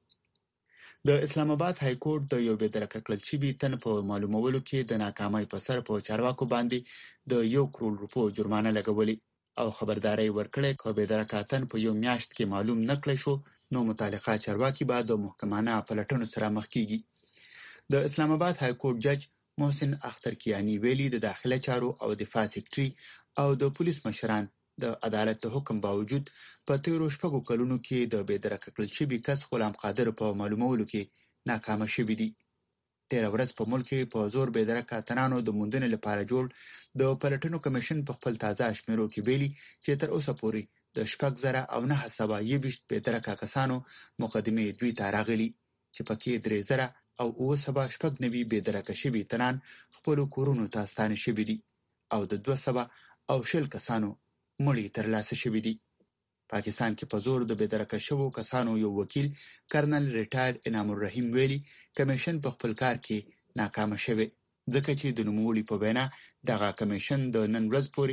د اسلام آباد های کورټ د یو بېدرکه کړل شوی تن په معلومولو کې د ناکامۍ په سر په چارواکو باندې د 1 کروڑ روپو جرمانه لګولې او خبرداري ورکړې چې بېدرکه تن په یو میاشت کې معلوم نکړي شو نو متعلقه چارواکي به د محکمانه پلټنو سره مخ کیږي. د اسلام آباد های کورټ جج محسن اخترکیانی ویلي د داخله چارو او دفاع سیکریټري او د پولیس مشران د عدالت د حکم باوجود په 13 کلونو کې د بېدرکه کړل شوی کس غلام قادر په معلومولو کې ناکام شوی دی. 13 ورځ په ملک کې په زور بېدرکه تنانو د موندنې لپاره جوړ د پلټنو کمیشن په خپل تازه شمیرو کې ویلي چې تر اوسه پورې د 6,000 او 920 بېدرکه کسانو مقدمې دوی ته راغلي چې پکې 3,000 او 990 بېدرکه شوي تنان خپل کورونو ته ستانه شوي دي او د 200 او 10 کسانو مړي ترلاسه شوي دي. پاکستان کې په زور د بېدرکه شوو کسانو یو وکیل کرنل ریټایر انعام الرحیم ویلي کمیشن په خپل کار کې ناکام شوی ځکه چې د نوموړي په وینا دغه کمیشن د نن ورځ پورې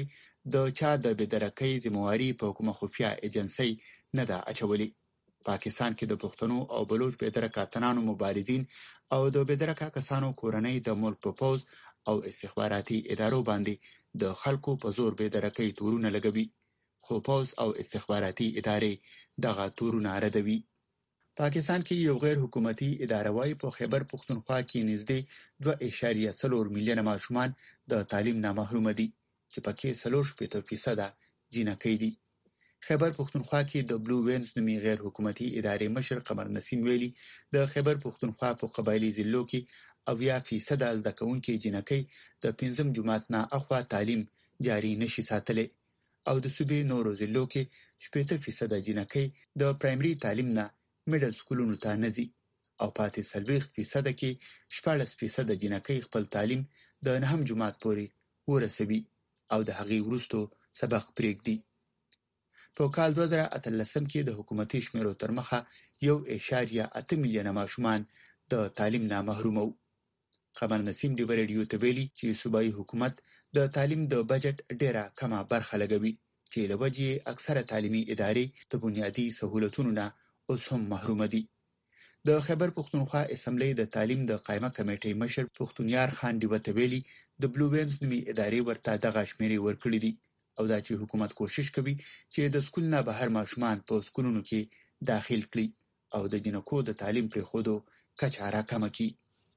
د چا د بېدرکۍ ذمہواری په حکومت خفیه ایجنسی نه ده اچولې. پاکستان کې د پښتنو او بلوچ بېدرکه اتنانو مبارزین او د بېدرکه کسانو کورنۍ د ملک په پوز او استخباراتي ادارو باندې د خلکو په زور بېدرکۍ تورونه لګوي، خو پوز او استخباراتي ادارې دغه تورونه ردوي. پاکستان کې یو غیر حکومتي اداره وايي په خیبر پښتونخوا کې نږدې 2.4 میلیونه ماشومان د تعلیم نه محروم دي چې پکې 40% جنکۍ دي. خیبر پښتونخوا کې د بلو وینز نومي غیر حکومتي ادارې مشر قمر نسیم ویلي د خیبر پښتونخوا په قبایلی ضلعو کې 80% زده کوونکي جنکۍ د 5 جماعت نه اخوا تعلیم جاری نشي ساتلی او د صوبې نورو ضلعو کې 80% جنکۍ د پرایمري تعلیم نه میډل سکولونو ته نه ځي او پاتې 40% کې 14% جنکۍ خپل تعلیم د 9 جماعت پورې ورسوي او د هغې وروسته سبق پرېږدي. په کال 2013 کې د حکومتي شمیرو تر مخه 1.8 میلیونه ماشومان د تعلیم نه محروم وو. قمر نسیم دی ریډیو ته ویلي چې صوبایي حکومت د تعلیم د بجټ ډیره کمه برخه لګوي چې له وجې اکثره تعلیمي ادارې د بنیادي سہولتونو نه اوس هم محروم دي. د خیبر پښتونخوا اسمبلی د تعلیم د قائمه کمیټې مشر پښتونیار خان دی ویلي د بلو وینز نومي ادارې ورته دغه شمیرې ورکړي دي او دا چې حکومت کوشش کوي چې د سکول نه بهر ماشومان په سکولونو کې داخل کړي او د جنکو د تعلیم پرېښودو کچه راکمه کړي.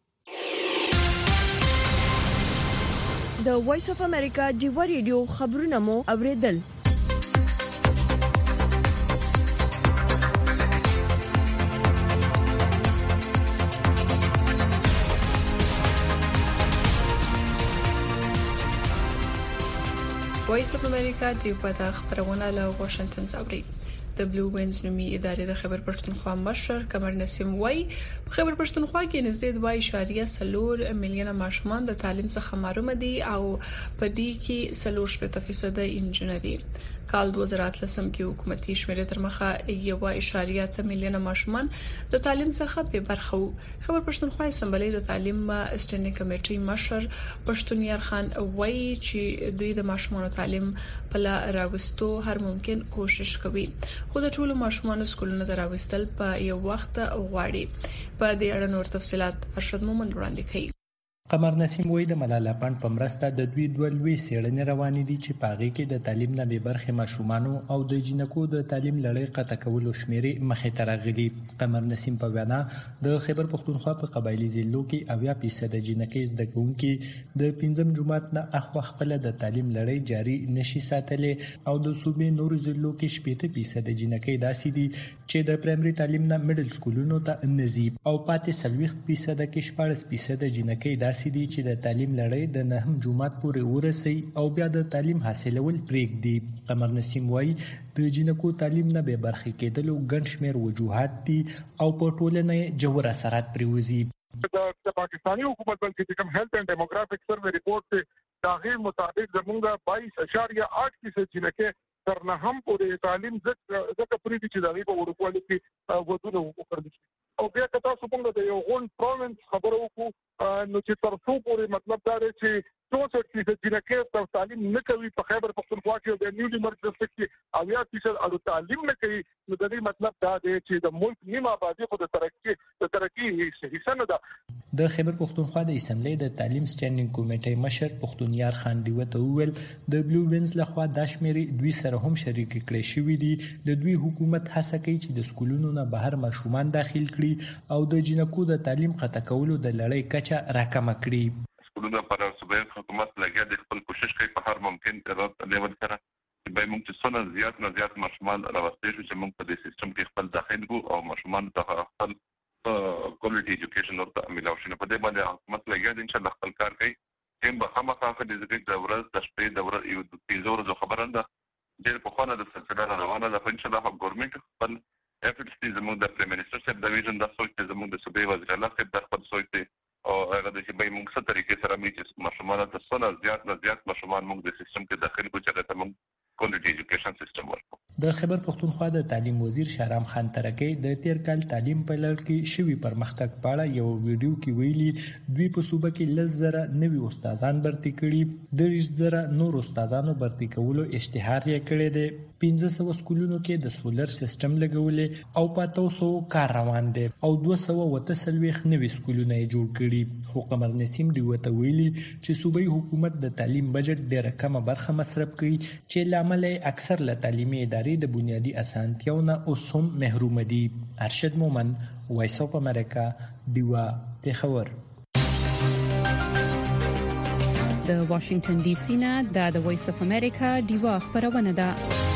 د وایس اف امریکا ډیوا ریډیو خبرونه مو اوریدل. وایس اف امریکا ډیوا د خبرونه له واشنگټن څخه د بلو وینز نومي ادارې د خیبر پښتونخوا مشر قمر نسیم وایي په خیبر پښتونخوا کې نږدې 2.4 میلیونه ماشومان د تعلیم څخه محروم دي او په دې کې 40% انجونې دي. کال 2013 کې حکومتي شمیرې تر مخه 1.8 میلیونه ماشومان د تعلیم څخه بې برخه وو. خیبر پښتونخوا اسمبلی د تعلیم اسټنډینګ کمیټې مشر پښتونیار خان وایي چې دوی د ماشومانو تعلیم په لار راوستو هر ممکن کوشش کوي خو د ټولو ماشومانو سکولونو ته راوستل په یو وخت غواړي. په دې اړه نور تفصيلات ارشد مومند وړاندې کوي. قمر نسیم وایي د ملاله پاند په مرسته د دوی لوی څېړنې روانې دي چې په هغې کې د تعلیم نه بې برخې ماشومانو او د جنکو د تعلیم لړۍ قطع کولو شمیرې مخې ته راغلي. قمر نسیم په وینا د خیبر پښتونخوا په قبایلي ضلعو کې 80% جنکۍ زده کوونکي د 5 جماعت نه اخوا خپله د تعلیم لړۍ جاري نشي ساتلی او د صوبې نورو ضلعو کې 80% جنکۍ داسې دي چې د پرایمري تعلیم نه میډل سکولونو ته نه ځي او پاتې 40% کې 14% جنکۍ داسې دي چې د تعلیم لړۍ د 9 جماعت پورې ورسي او بیا د تعلیم حاصلول پرېږدي. قمر نسیم وایي د جنکو تعلیم نه بې برخې کېدلو ګڼ شمېر وجوهات دي او په ټولنه یې ژور اثرات پرېوځي. د پاکستاني حکومت بلکې کوم هیلث اینڈ ډیموګرافیک سروې رپورټ ته داغه مطابق زمونږ 22.8% جنکه تر نه هم پورې تعلیم زکه پرې دي چې دغه په ورکوالي کې ودونه وکړي او بیا که تاسو څنګه د یو غون پروینس خبرو کو نو چې تر څو پورې مطلب دا دی چې 64% جنکه تر تعلیم نه کوي په خیبر پښتونخوا کې د نیولي مرګ ډسټرکټ کې او 80% تعلیم نه کوي نو د دې مطلب دا دی چې د ملک نیمه آبادی په ترقی حصہ نه ده. د خیبر پښتونخوا د اسمبلی د تعلیم سټینډینګ کمیټې مشر پښتونیار خان دیوه ته وویل د بلو وینز لخوا د شمیرې دوی سره هم شریک کړي شوې دي. د دوی حکومت هڅه کوي چې د سکولونو نه بهر ماشومان داخل کړي او د جنکو د تعلیم قطع کولو د لړۍ کچه راکمه کړي. سکولونو پر صوبایي حکومت لګیا د خپل کوشش کوي په هر ممکن لیول سره چې به موږ څونه زیات ماشومان راوستي شو چې موږ په دې سیستم کې خپل داخل کو او ماشومان ته خپل کوالټي ایجوکیشن ورته ملاو شي. په دې باندې حکومت لګیا دي ان شاء الله خپل کار کوي. هم به خامخا د دې دوره د شپې دوره یو د تیزور جو خبرنده ډېر په خونه د سلسله روانه ده. ان شاء الله ګورنمنت خپل افورټس دي زموږ د پرایم منسټر صاحب د ویژن د سوچ ته زموږ د صوبې وزیر اعلی صاحب د خپل سوچ ته او هغه د چې به موږ څه طریقې سره مې چې ماشومان ته څونه زیات ماشومان موږ د سیستم کې داخل کو چې ته موږ کوالټي ایجوکیشن سیستم ورکو. د خیبر پختونخوا د تعلیم وزیر شهرام خان ترکی د تیر کال تعلیم په لړ کې شوی پرمختګ په اړه یو ویډیو کې ویلي دوی په صوبه کې 10,000 نوي استادان برتي کړي 10,000 نور استادانو برتي کولو اشتهار یې کړی دی 1500 سکولونو کې د سولر سیستم لګولې او په 300 کار روان دي او 240 نوي سکولونه یې جوړ کړي خو قمر نسیم دی وته ویلي چې صوبایي حکومت د تعلیم بجټ ډیره کمه برخه مصرف کوي چې لامل اکثر له تعلیمي ادارې د بنیادی اسانتیاونه اوس هم محروم دي. ارشد مومن، وایس اف امریکا، دیوا پیښور. د واشنگټن ډي سي نه د وایس اف امریکا دیوا خبرونه ده.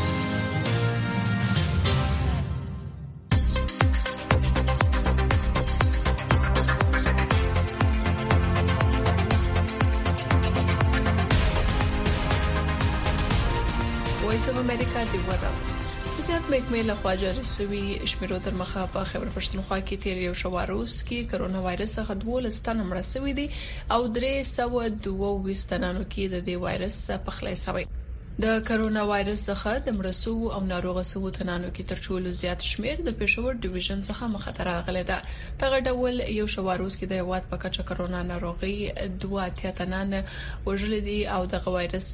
وایس اف امریکا دیوا ده. زیات مکمل له خواجه رسوي شمیرو تر مخه په خیبر پښتونخوا کې تیر یو شواروس کې کرونا وایرس څخه 12 تنه مړه شوي دي او 322 تنانو کې د دې وایرس په خلای شوی. د کرونا وایرس څخه د مړسو او ناروغه سو تنانو کې تر ټولو زیات شمیر د پېښور ډیویژن څخه مخه راغلی ده. دغه ډول یو شواروس کې د هیواد په کچه کرونا ناروغي 2 تنان وژل دي او د وایرس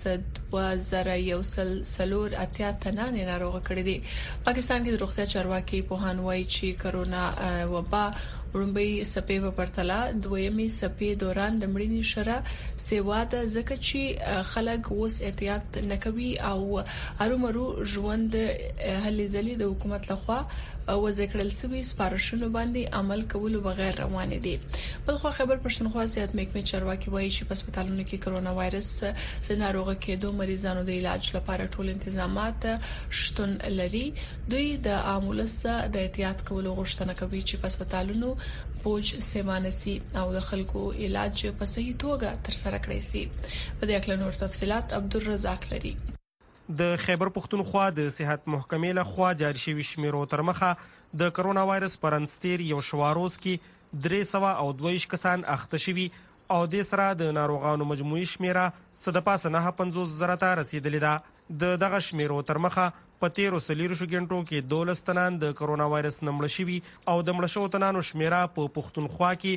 2018 تنان ناروغه کړي دي. پاکستان کې د روغتیا چارواکي په هان وایي چې کرونا وبا ورمبي سپې په پرتله دویمي سپې دوران د مړینې شره سیوا ده ځکه چې خلک اوس احتیاط نکوي او ارومرو ژوند هلي ځلې د حکومت لخوا او ذکرل سوي سپارښتنو باندې عمل کولو بغیر روان دي. بلخو خبر پښتونخوا سیادت محکمې چارواکي وایي چې په هسپتالونو کې کرونا وایرس څخه ناروغه کېدو مریضانو د علاج لپاره ټول تنظیمات شتون لري. دوی د عامولس د احتیاط کولو غوښتنه کوي چې په هسپتالونو بوج سیمانسي او د خلکو علاج په صحیح توګه تر سره کړی شي. په دې اړه نور تفصيلات عبدالرزاق لري. د خیبر پختونخوا د صحت محکمې له خوا جاری شوی شمیرو تر مخه د کرونا وایرس پرنستیر یو شواروس کې 322 کسان اخته شوي او د سره د ناروغانو مجموعي شمیره صد پاسه 950,000 ته رسیدلې ده. د دغه شمیرو تر مخه په 13 غنټو کې 12 تنان د کرونا وایرس نمړ شوي او د مړ شو تنانو شمیره په پختونخوا کې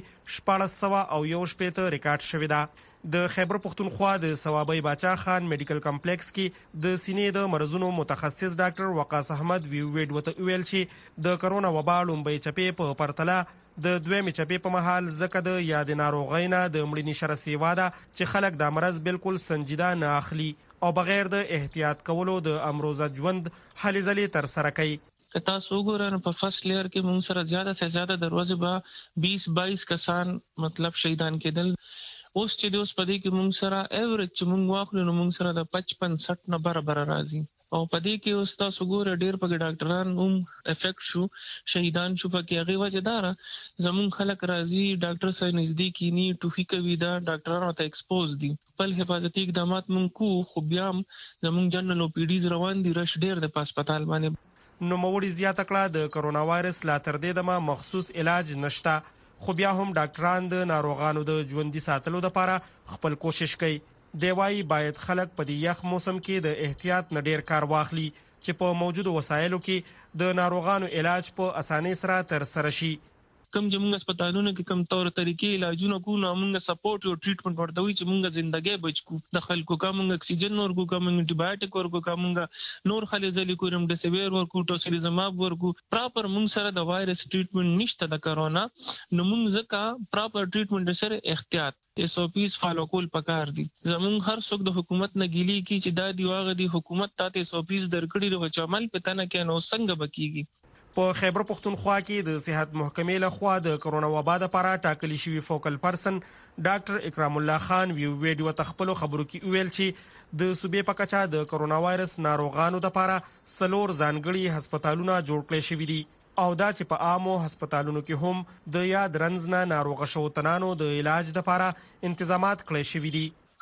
1401 ریکارډ شوې ده. د خیبر پختونخوا د ثوابي باچا خان میډیکل کمپلیکس کې د سینې د مرزونو متخصص ډاکټر وقاص احمد ویډ وته ویل چې د کرونا وبا لومبي چپې په پرتله د دویمې چپې په مهال زکه د یاد ناروغینا د مړینې شر سیوا ده چې خلک د مرز بالکل سنجیده نه اخلي او بغیر د احتیاط کولو د امروزه ژوند هلي ځلې تر سره کوي. تاسو وګورئ په فرست لیئر کې موږ سره زیاده سے زیاده دروازه به 20-22 کسان مطلب شهیدان کېدل. اوس چې د اوس پدې کې موږ سره ایوریج چې موږ واخلو نو موږ سره د 55-60 نه برابر راځي او پدې کې اوس تاسو ګورئ ډېر پکې ډاکټران هم افیکټ شو شهیدان شو پکې هغه وجدار زمون خلک راځي ډاکټر سره نزدیکی ني ټوخي کوي دا ډاکټرانو ته ایکسپوز دي خپل حفاظتي اقدامات مونږ کو خو بیا زمون جنرال او پی ډیز روان دي رش ډېر د هسپتال باندې. نو موړي زیاته کړه د کرونا وایرس لا تر دې دمه مخصوص علاج نشته خو بیا هم ډاکټران د ناروغانو د ژوندۍ ساتلو لپاره خپل کوشش کوي. دی وايي باید خلک په دې یخ موسم کې د احتیاط نه ډیر کار واخلي چې په موجودو وسایلو کې د ناروغانو علاج په اسانۍ سره تر سره شي. کم چې موږ هسپتالونو کې کم تور طریقې علاجونه کوو نو موږ سپورټ او ټریټمنټ ورته وي چې موږ ژوندۍ بچو د خلکو کا موږ اکسیجن ورکو کا موږ انټي بایوټیک ورکو کا موږ نور خلې ځلې کوم د سیویر ورکو ټوسیلیزماب ورکو پراپر موږ سره د وایرس ټریټمنټ نشته د کرونا نو موږ ځکه پراپر ټریټمنټ سره احتیاط SOPs فالو کول پکار دي. زمون هر څوک د حکومت نه ګیلي کی چې دا دی واغ دی حکومت ته SOPs درکړي او چې عمل پته نه کوي نو څنګه بکیږي. په خیبر پختونخوا کې د صحت محکمې له خوا د کرونا وبا لپاره ټاکلي شوی فوکل پرسن ډاکټر اکرام الله خان ویډیو تخپل خبرو کې ویل چې د صوبې په کچه د کرونا وایرس ناروغانو لپاره 4 ځانګړي هسپتالونه جوړ کړي شوي دي او دا چې په عامو هسپتالونو کې هم د یاد رنځ نه ناروغ شو تنانو د علاج لپاره تنظیمات کړي شوي دي.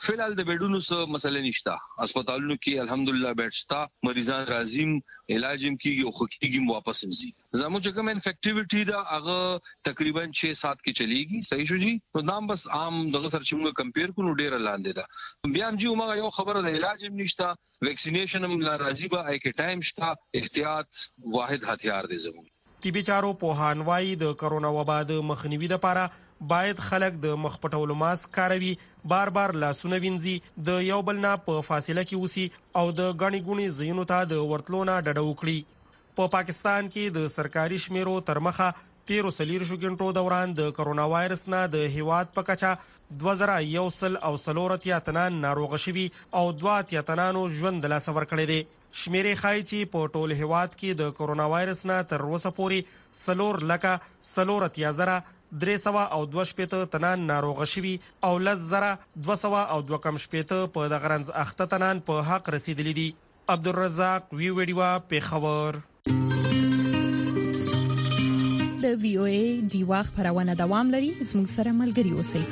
فلحال د بیډونو څه مسله نشته. هسپتالونو کې الحمدلله بیډ شته، مریضان راځي، علاج هم کیږي او خکېږي واپس هم ځي. زموږ چې کوم انفیکټیویټي دا هغه تقریبا 6-7 کې چلیږي. صحیح شو جی. نو دا بس عام دغه سره چې موږ کمپیر کوو ډیر لاندې ده. بیا هم جی موږ یو خبره د علاج هم نشته، ویکسینیشن هم راځي به اې کې ټایم شته. احتیاط واحد هتیار دی زموږ. طبي چارو پوهان وايي د کرونا وبا د مخنیوي لپاره باید خلک د مخ پټولو ماسک کاروي، بار لاسونه وینځي، د یو بل نه په فاصله کې اوسي او د غني ګونی زینو ته د ورتلو نه ډډه وکړي. په پاکستان کې د سرکاري شمیرو تر مخه 13 غنټو دوران د کرونا وایرس نه د هیواد په کچه 2140 تنان ناروغ شوي او 2 تنانو ژوند له سور کړی دی. شمیرې ښایي چې په ټول هیواد کې د کرونا وایرس نه تر اوسه پورې 4,302 تنان ناروغ شوي او 10,202 په دغه رنځ اخته تنان په حق رسیدلي دي. عبدالرزاق ویډیو پیښور. د وی او ای دی واخ پرونه دوام لري. زموږ سره ملګري اوسئ.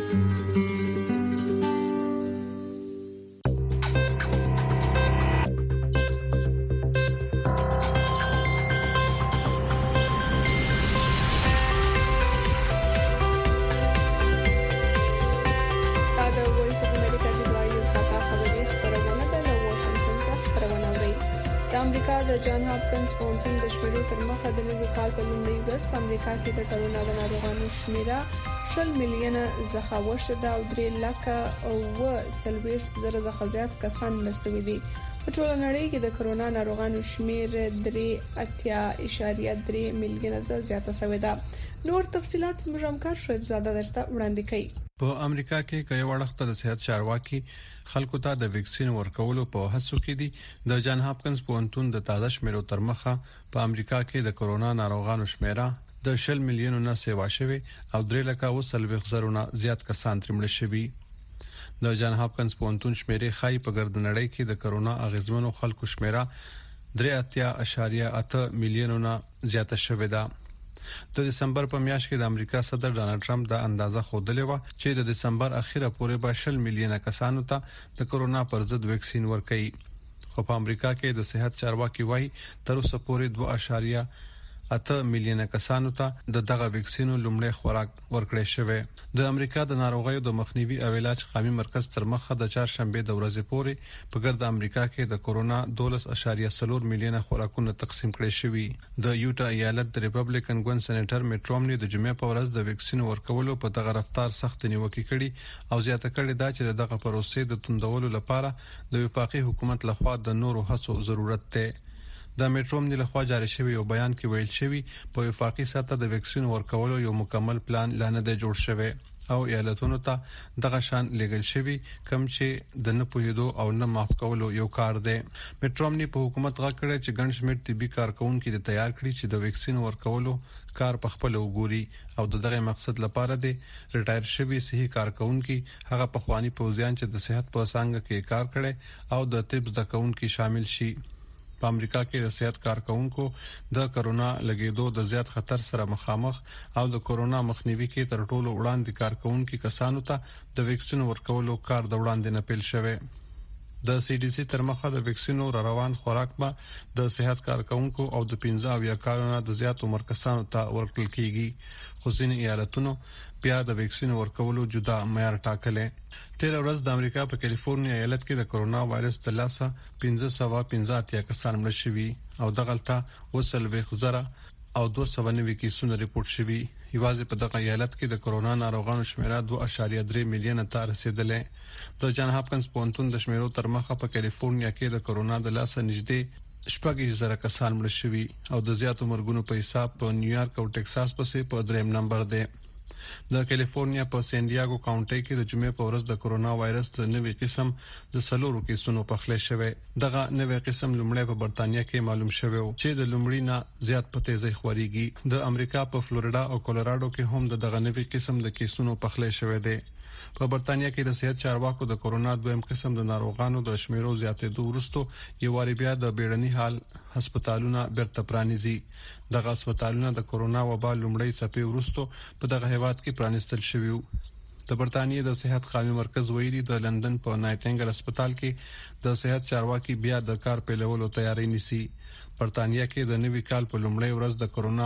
د جان هاپکنز پوهنتون د شمیرو تر مخه د نوي کال په لومړۍ ورځ په امریکا کې د کرونا د ناروغانو شمیره 10 میلیونه څخه وشته دا او 3,40,000 څخه زیات کسان لسوي دي. په ټول نړۍ کې د کرونا ناروغانو شمیر 3.3 میلیونه زیاته شوې ده. نور تفصيلات زموږ همکار شعیب زاده درته وړاندې کوي. په امریکا کې کای وړاندې د صحت چارواکي خلکو ته د ویکسین ورکولو په هڅو کې دي. د جان هاپکنز پوهنتون د تازه شمیرو تر مخه په امریکا کې د کرونا ناروغانو شمیره د 10 میلیونو نه سیوا شوی او 3,40,000 نه زیات کسان ترمړ شوي. د جان هاپکنز پوهنتون شمیرې خای په ګردنړۍ کې د کرونا اغیزمنو خلکو شمیره 3.8 میلیونو نه زیاته شوې ده. د دسمبر په میاشت کې د امریکا صدر ډانلډ ټرمپ دا اندازه خوده و چې د دسمبر اخیره پورې به 10 میلیونه کسانو ته د کرونا پر ضد ویکسین ورکړي. خو په امریکا کې د صحت چارواکي وایي تر اوسه پورې 2.8 میلیونه کسانو ته دغه ویکسین لومړی خوراک ورکړی شوی. د امریکا د ناروغیو د مخنیوي او علاج قومي مرکز تر مخه د چهارشنبه د ورځې پورې په ګرد امریکا کې د کرونا 12.4 میلیونه خوراکونه تقسیم کړي شوی. د یوټا ایالت د ریپبلیکن ګوند سېنیټر میټ رومني د جمعې په ورځ د ویکسین ورکولو په دغه رفتار سخت نیوکه کړي او زیاته کړي دا چې دغه پروسې د توندولو لپاره د وفاقي حکومت لخوا د نورو هڅو ضرورت ده. د میټروم د لخوا جاری شوی یو بیان کې ویل شوی په وفاقي سطح د ویکسین ورکولو یو مکمل پلان لاندې جوړ شوی او ایالتونو ته دغه شان لګل شوی کم چې د نه پوهېدو او نه معاف کولو یو کار دی. میټروم په حکومت غاکړه چې ګڼ شمېر طبي کارکونکو د تیار کړی چې د ویکسین ورکولو کار په خپل وګوري او دغه مقصد لپاره د ریټایر شوی صحي کارکونکو هغه په خواني پوزیان چې د صحت په څنګه کې کار کړي او د طب د کارکونکو شامل شي. په امریکا کې د صحت کارکونکو د کرونا لګیدو د زیات خطر سره مخامخ او د کرونا مخنیوي کې تر ټولو وړاندې کارکونکو کسانو ته د ویکسین ورکولو کار د وړاندې نه پیل شوی. د سی ډي سی تر مخه د ویکسینو روان خوراک به د صحت کارکونکو او د 15 کارونو د زیات عمر کسانو ته ورکړل کیږي. خو ځینې ایالتونو بیا د ویکسین ورکولو جدا معیار ټاکلې. تیر ورځ د امریکا په کیلیفورنیا ایالت کې د کرونا وایرس د لاسه 1550 کسان مړ شوي او دغلطه وسلوي خزره او 290 کیسونه ریپورت شوي. یوازې په دغه ایالت کې د کرونا ناروغانو شمیره 2.3 میلیونه ته رسیدلې. د جان هاپکنز پوهنتون د شمیرو تر مخه په کیلیفورنیا کې د کرونا د لاسه نږدې 6,000 کسان مړ شوي او د زیاتو مرګونو په حساب په نیویارک او ټکساس پسې په دریم نمبر دی. د کیلیفورنیا په سان ډیاګو کاونټي کې د جمعې په ورځ د کرونا وایرس د نوې قسم د سلورو کیسونو په خله شوی. دغه نوې قسم لومړی په برتانیا کې معلوم شوی چې د لومړی نه زیات په تیزی خوريږي. د امریکا په فلوریدا او کولراډو کې هم دغه نوې قسم د کیسونو په خله شوی دی. په برتانیا کې د صحت چارواکو د کرونا دویم قسم د ناروغانو د شمیرو زیاتېدو وروسته یو واری بیا د بیړني حال هسپتالونه برته پرانیزي. دغه هسپتالونه د کرونا وبا لومړی څپې وروسته په دغه هیواد کې پرانیستل شوي. د برتانیې د صحت قومي مرکز ویلي د لندن په نایټینګل هسپتال کې د صحت چارواکي بیا د کار پیلولو تیاری نیسي. برتانیې کې د نوي کال په لومړۍ ورځ د کورونا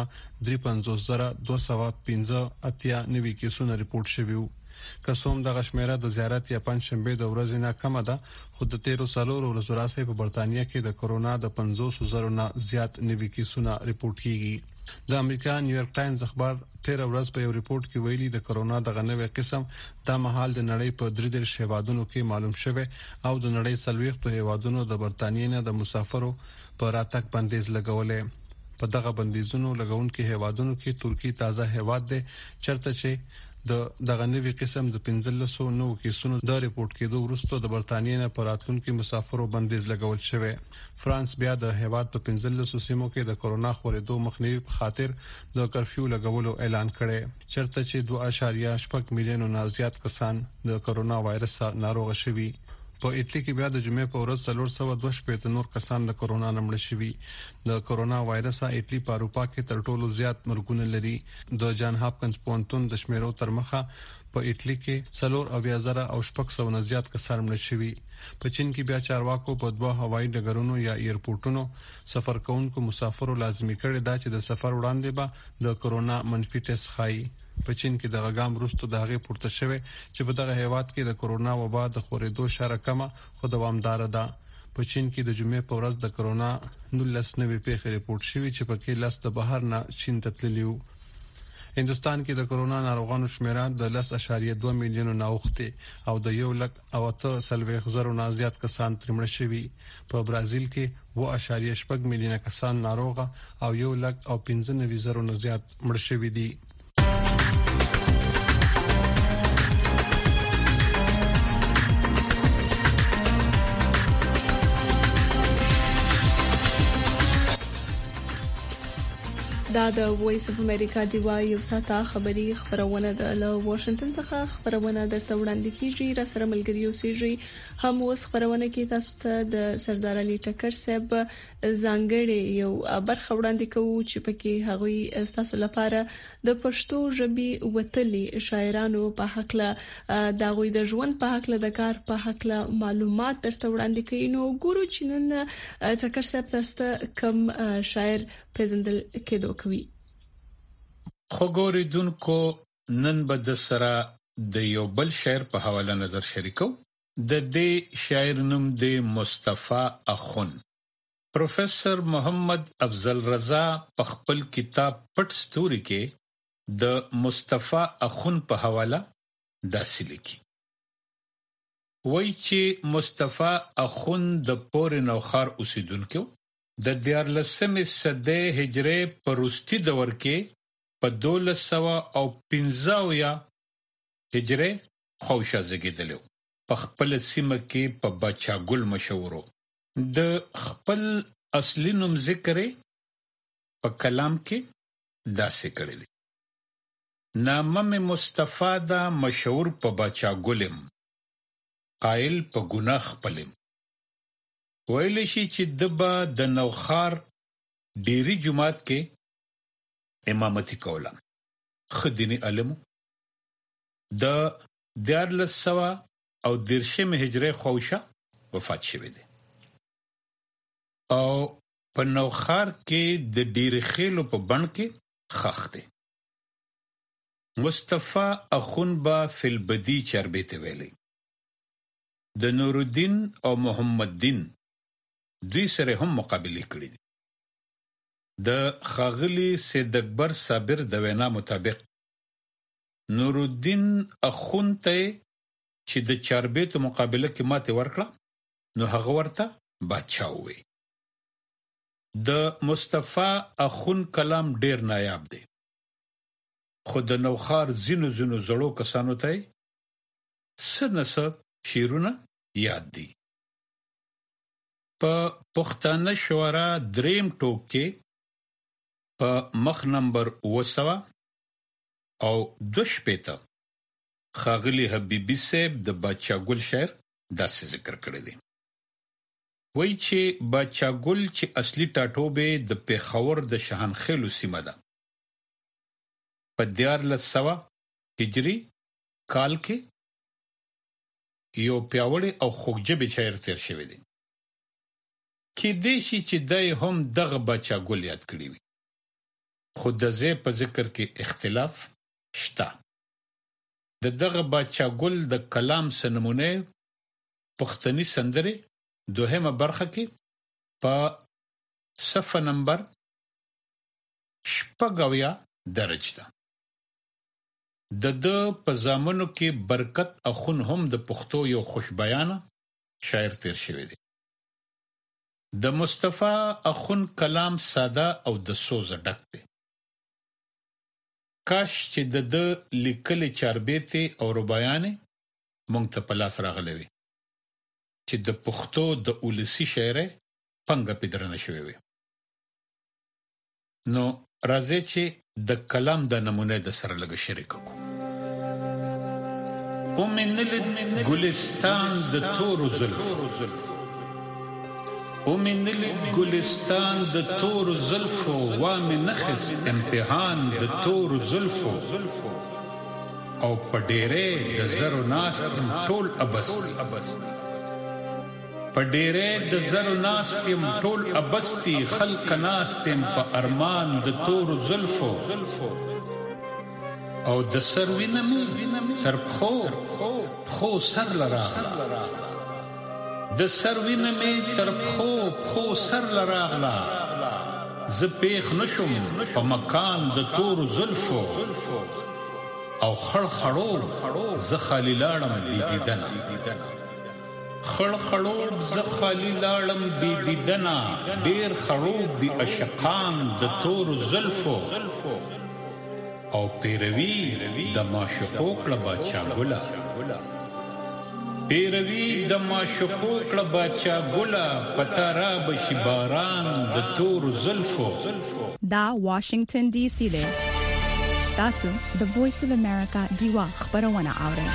53,215 نوي کیسونه ریپورت شوي وو. کسوم د غشمیره د زیارت یا پنځشنبه د ورځې نه کم ده، خو د 13 ورځو راځي په برتانیې کې د کورونا د 50,000 نه زیات نوي کیسونه ریپورت کیږي. د امریکا نیویارک ټایمز اخبار 13 ورځ په یو ریپورت کې ویلي د کورونا د غنوي قسم د مهال د نړۍ په 3 هیوادونو کې معلوم شوه او د نړۍ 40 هیوادونو د برتانیې نه د مسافرو پر راتګ بندیز لګولې. په دغه بندیزونو لګونکو هیوادونو کې ترکی تازه هیواد دی چرته چې دغه نوې قسم د 1500 نو کیسونو د ریپورت کېدو وروسته د برتانیې نه پر راتلونکو مسافرو بندیز لګول شوی. فرانس بیا د هیواد په 1500 سیمو کې د کورونا خورېدو مخنیوي په خاطر د کرفیو لګولو اعلان کړي چرته چې 2.8 میلیون نه زیات کسان د کورونا وایرس ناروغ شوي. په ایټلی کې بیا د جمعې په ورځ 422 نور کسان د کورونا نمړ شوي. د کورونا وایرس ایټلی په اروپا کې تر ټولو زیات مرګونه لري. د جان هاپکنز پونتون د شمیرو تر مخه په ایټلی کې 4,000 نه زیات کسان مړ شوي. په چین کې بیا چارواکو په 2 هوایي ډګرونو یا ایرپورټونو سفر کوونکو مسافرو لازمي کړی دا چې د سفر وړاندې به د کورونا منفي ټیسټ ښایي. په چین کې د غام وروسته د هغه پورته شوه چې په دغه هیواد کې د کورونا وبا د خورېدو شره کمه خو دوامدار ده. په چین کې د جمعې په ورځ د کورونا 19 نوې پیښې ریپورت شوې چې په کې لاس د بهر نه چین ته تللی وو. هندستان کې د کورونا ناروغانو شمیره د 10.2 میلیون نه اوخته او د 1,08,000 نه زیات کسان ترمړ شوي. په برازیل کې 2.8 میلیون کسان ناروغه او 1,15,000 نه زیات مړ شوي دي. دا د وایس اف امریکا دیوا یو ساته خبری خبرونه د واشنگټن څخه خبرونه درته وړاندې کیږي. را سره ملګری اوسېږي هم اوس خبرونه کې تاسو ته د سردار علي ټکر صاحب ځانګړي یو برخه وړاندې کوو چې پکې هغوی تاسو لپاره د پښتو ژبې وتلي شاعرانو په حق له دغوی د ژوند په حق له د کار په حق له معلومات درته وړاندې کوي. نو ګورو چې نن ټکر صاحب تاسو کم شاعر پیژندل کېدو کوي. خو ګوریدونکو نن به د سره د یو بل شاعر په حواله نظر شریکو. د دې شاعر نوم دی مصطفی اخون. پروفیسور محمد افضل رضا په خپل کتاب پټ ستوري کې د مصطفی اخون په حواله داسې لیکي. وایي چې مصطفی اخون د پور نوخار اوسیدونکو د 14مې صدې هجری په وروستي دور کې په 1215 هجری خوشا زګیدلو. په خپل سیمه کې په بچاګل مشهورو. د خپل اصلي نوم ذکر په کلام کې داسې کړی دی: نامه مصطفی دا مشهور په بچاګلم، قائل په ګناه خپلم. ویل شي چې دبا د نوخار ډيري جماعت کې امامتي کوله. خديني علم د 1413 هجری خوشا وفات شوی دی او په نوخار کې د ډيري خېلو په بڼ کې خخ دی. مصطفی اخون با فلبدی چربته ویلي. د نور الدین او محمد دین دوی سره هم مقابله کړې دي. د خاغلی سید اکبر صابر د وینا مطابق نور الدین اخون ته چې د چاربېت مقابله کې ماته ورکړه نو هغه ورته بادشاہ وي. د مصطفی اخون کلام ډیر نایاب دی. خود نوخار زینو زړو کسانو ته سنس شیرونه یاد دي. په پښتانه شعرا دریم ټوک کې په مخ نمبر 900 او 2 خاغلی حبیبی صاحب د بچاګل شعر داسې ذکر کړی دی. وایي چې بچاګل چې اصلي ټاټوبه د پیښور د شاهنخیلو سیمه ده. په 1400 هجری کال کې یو پیاوړی او خوږجبی شاعر تیر شوی دی کې دې شي چې دای هم دغه بچا ګل یاد کړی وي خو د زه په ذکر کې اختلاف شته د دغه بچا ګل د کلام سنمونه پښتني سندره دوهمه برخه کې په صفحه نمبر 90 درج ده د په زامنو کې برکت اخون هم د پښتو یو خوشبیانه شاعر تیر شوی دی د مصطفی اخون کلام ساده او د سوز ډک دی کاش چې د لیکل چاربېته او ربايانه مونږ ته په لاس راغلي وي چې د پښتو د اولسي شاعر څنګه پدرنه شوی وي نو راځي چې د کلام د نمونه د سره لګ شریک کو او من ګلستان د تور زلفو او من ګلستان د تور زلفو و من نخس امتحان د تور زلفو او پډېره د زرو ناس ټول ابس پډېره د زرو ناس ټول ابستی خلق ناس په ارمان د تور زلفو او د سروینه تر خو سر لراغلا د سروینه می تر خو سر لراغلا ز پیخ نشم په مکان د تور زلفو او خړخړو ز خالی لاړم لیدنه خړخړوب ز خالی لاړم لیدنه ډیر خړوب دی اشقان د تور زلفو او پیروی د معشوقو کړه بچا ګلا پیروی د معشوقو کړه بچا ګلا پتا را بشي باران د تور زلفو دا واشنگټن ډي سي دی تاسو د وایس اف امریکا دیوا خبرونه اورئ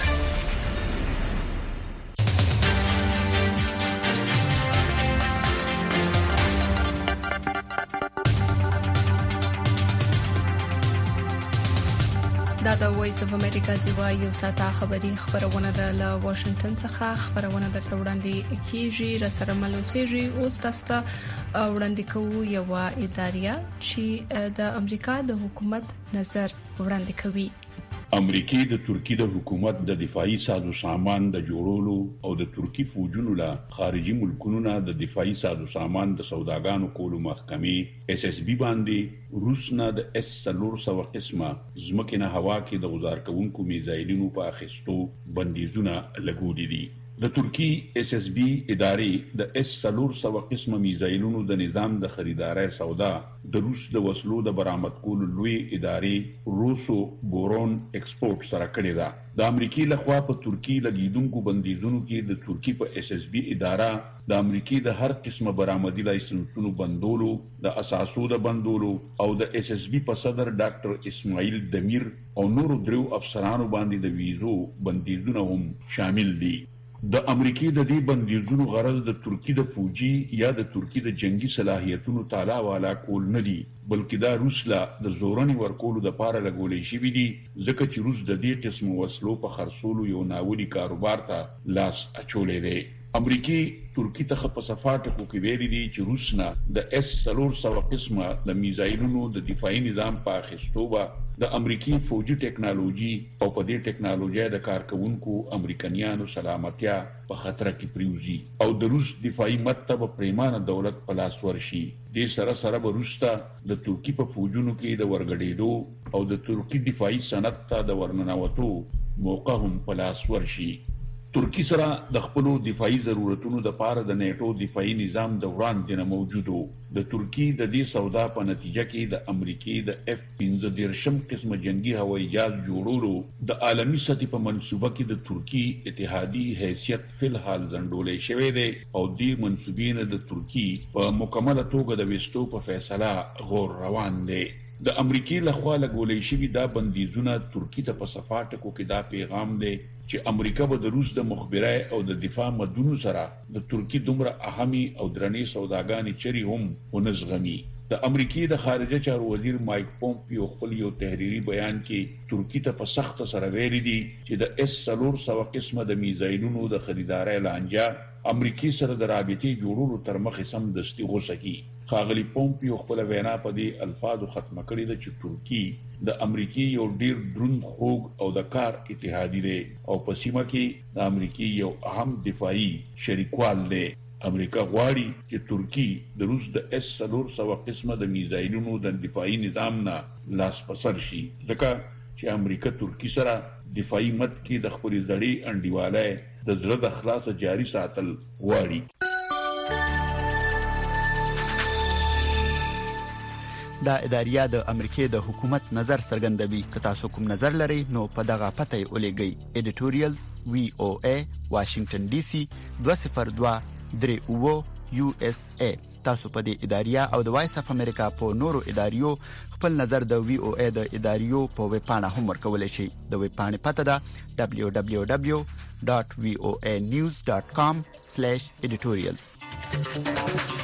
دا د وایس اف امریکا دیوا یو ساته خبرونه د واشنگټن څخه خبرونه درته وړاندې کیږي رسره ملوسيږي اوس تاسو ته وړاندې کوو یو ادارې چې د امریکا د حکومت نظر وړاندې کوي امریکای د ترکی د حکومت د دفاعي سازو سامان د جوړولو او د ترکی فوجونو لا خارجي ملکونو د دفاعي سازو سامان د سوداګانو کولو محکمې SSB باندې روسنا د S-300 قسمه زمکنه هوا کې د غزار کوونکو میزایلونو په اخیستو بندیزونه لګولې دي د ترکی SSB ادارې د S-300 قسمه میزایلونو د نظام د خریدارۍ سودا د روس د وسلو د برآمد کولو لوی ادارې روسو بورون ایکسپورټ سره کړی دا د امریکای لخوا په ترکی لګیدونکو بندیزونو کې د ترکی په SSB اداره د امریکای د هر قسمه برآمدي لایسنسونو بندولو د اساسو د بندولو او د SSB په صدر ډاکټر اسماعیل دمیر او نورو درو افسرانو باندې د ویزو بندیزونه هم شامل دي د امریکای د دې بندیزونو غرض د ترکی د فوجي یا د ترکی د جنگي صلاحیتونو تعالی والا کول نه دي بلکې دا روسلا د زورنی ورکولو د پاره لګولې شي وي دي ځکه چې روس د دې قسم وسلو په خرڅولو یو ناوړي کاروبار ته لاس اچولې دی امریکای ترکی ته په صفات کې ویلي دي چې روسنا د S-300 قسمه د میزایلونو د دفاعي نظام په اخیستوبه د امریکای فوجي ټکنالوژي او په دې ټکنالوژي د کارکونکو امریکایانو سلامتیا په خطر کې پریوزي او د روس دفاعي مکتب پریمانه دولت په لاس ورشي د سره به روستا د ترکی په فوجونو کې د ورګډېدو او د ترکی دفاعي صنعت ته د ورننوتو موقع هم په لاس ورشي ترکی سره د خپل دفاعي ضرورتونو د پاره د نیټو دفاعي نظام د وړاندې نه موجودو د ترکی د دې سودا په نتیجه کې د امریکای د F-15 قسمه جنگي هوایي جهاز جوړولو د عالمي سطح په منصوبه کې د ترکی اتحادي حیثیت فلحال ځنډولې شوې ده او د منصوبین د ترکی په مکمله توګه د وستو په فیصله غور روان دي د امریکای لخوا لګولې شوی دا بندیزونه ترکی ته په صفاتکو کې دا پیغام دی چې امریکا به د روس د مخبرای او د دفاع مدونو سره د ترکی دومره اهمي او درنې سوداګانې چری هم ونزغمي د امریکای د خارجه چارو وزیر مایک پومپیو خپل یو تحریری بیان کې ترکی ته په سخت سره ویلي دي چې د S-400 قسمه د میزایلونو د خریدارۍ لانجه امریکای سره د رابطې جوړولو تر مخه سم دستي غوسه کی. خاغلی پومپیو خپل وینا په دې الفاظو ختمه کړې ده چې ترکی د امریکای یو ډیر دروند خوږ او د کار اتحادی دی او په سیمه کې د امریکای یو اهم دفاعي شریکوال دی. امریکا غواړي چې ترکی د روس د S-400 قسمه د میزایلونو د دفاعي نظام نه لاس پسر شي ځکه چې امریکا ترکی سره دفاعي مت کې د خپل ځړې انډیواله د زړه د خلاص جاري ساتل غواړي. دا اداریه د امریکای د حکومت نظر څرګندوي. که تاسو کوم نظر لرئ نو په دغه پته یې ولېږئ. ایډیټوریال VOA واشنگټن DC 202 USA. تاسو په دې اداریه او د وایس اف امریکا په نورو اداریو خپل نظر د VOA د اداریو په ویب پاڼه هم ورکولای شئ. د ویب پاڼې پته ده www.voanews.com/editorials.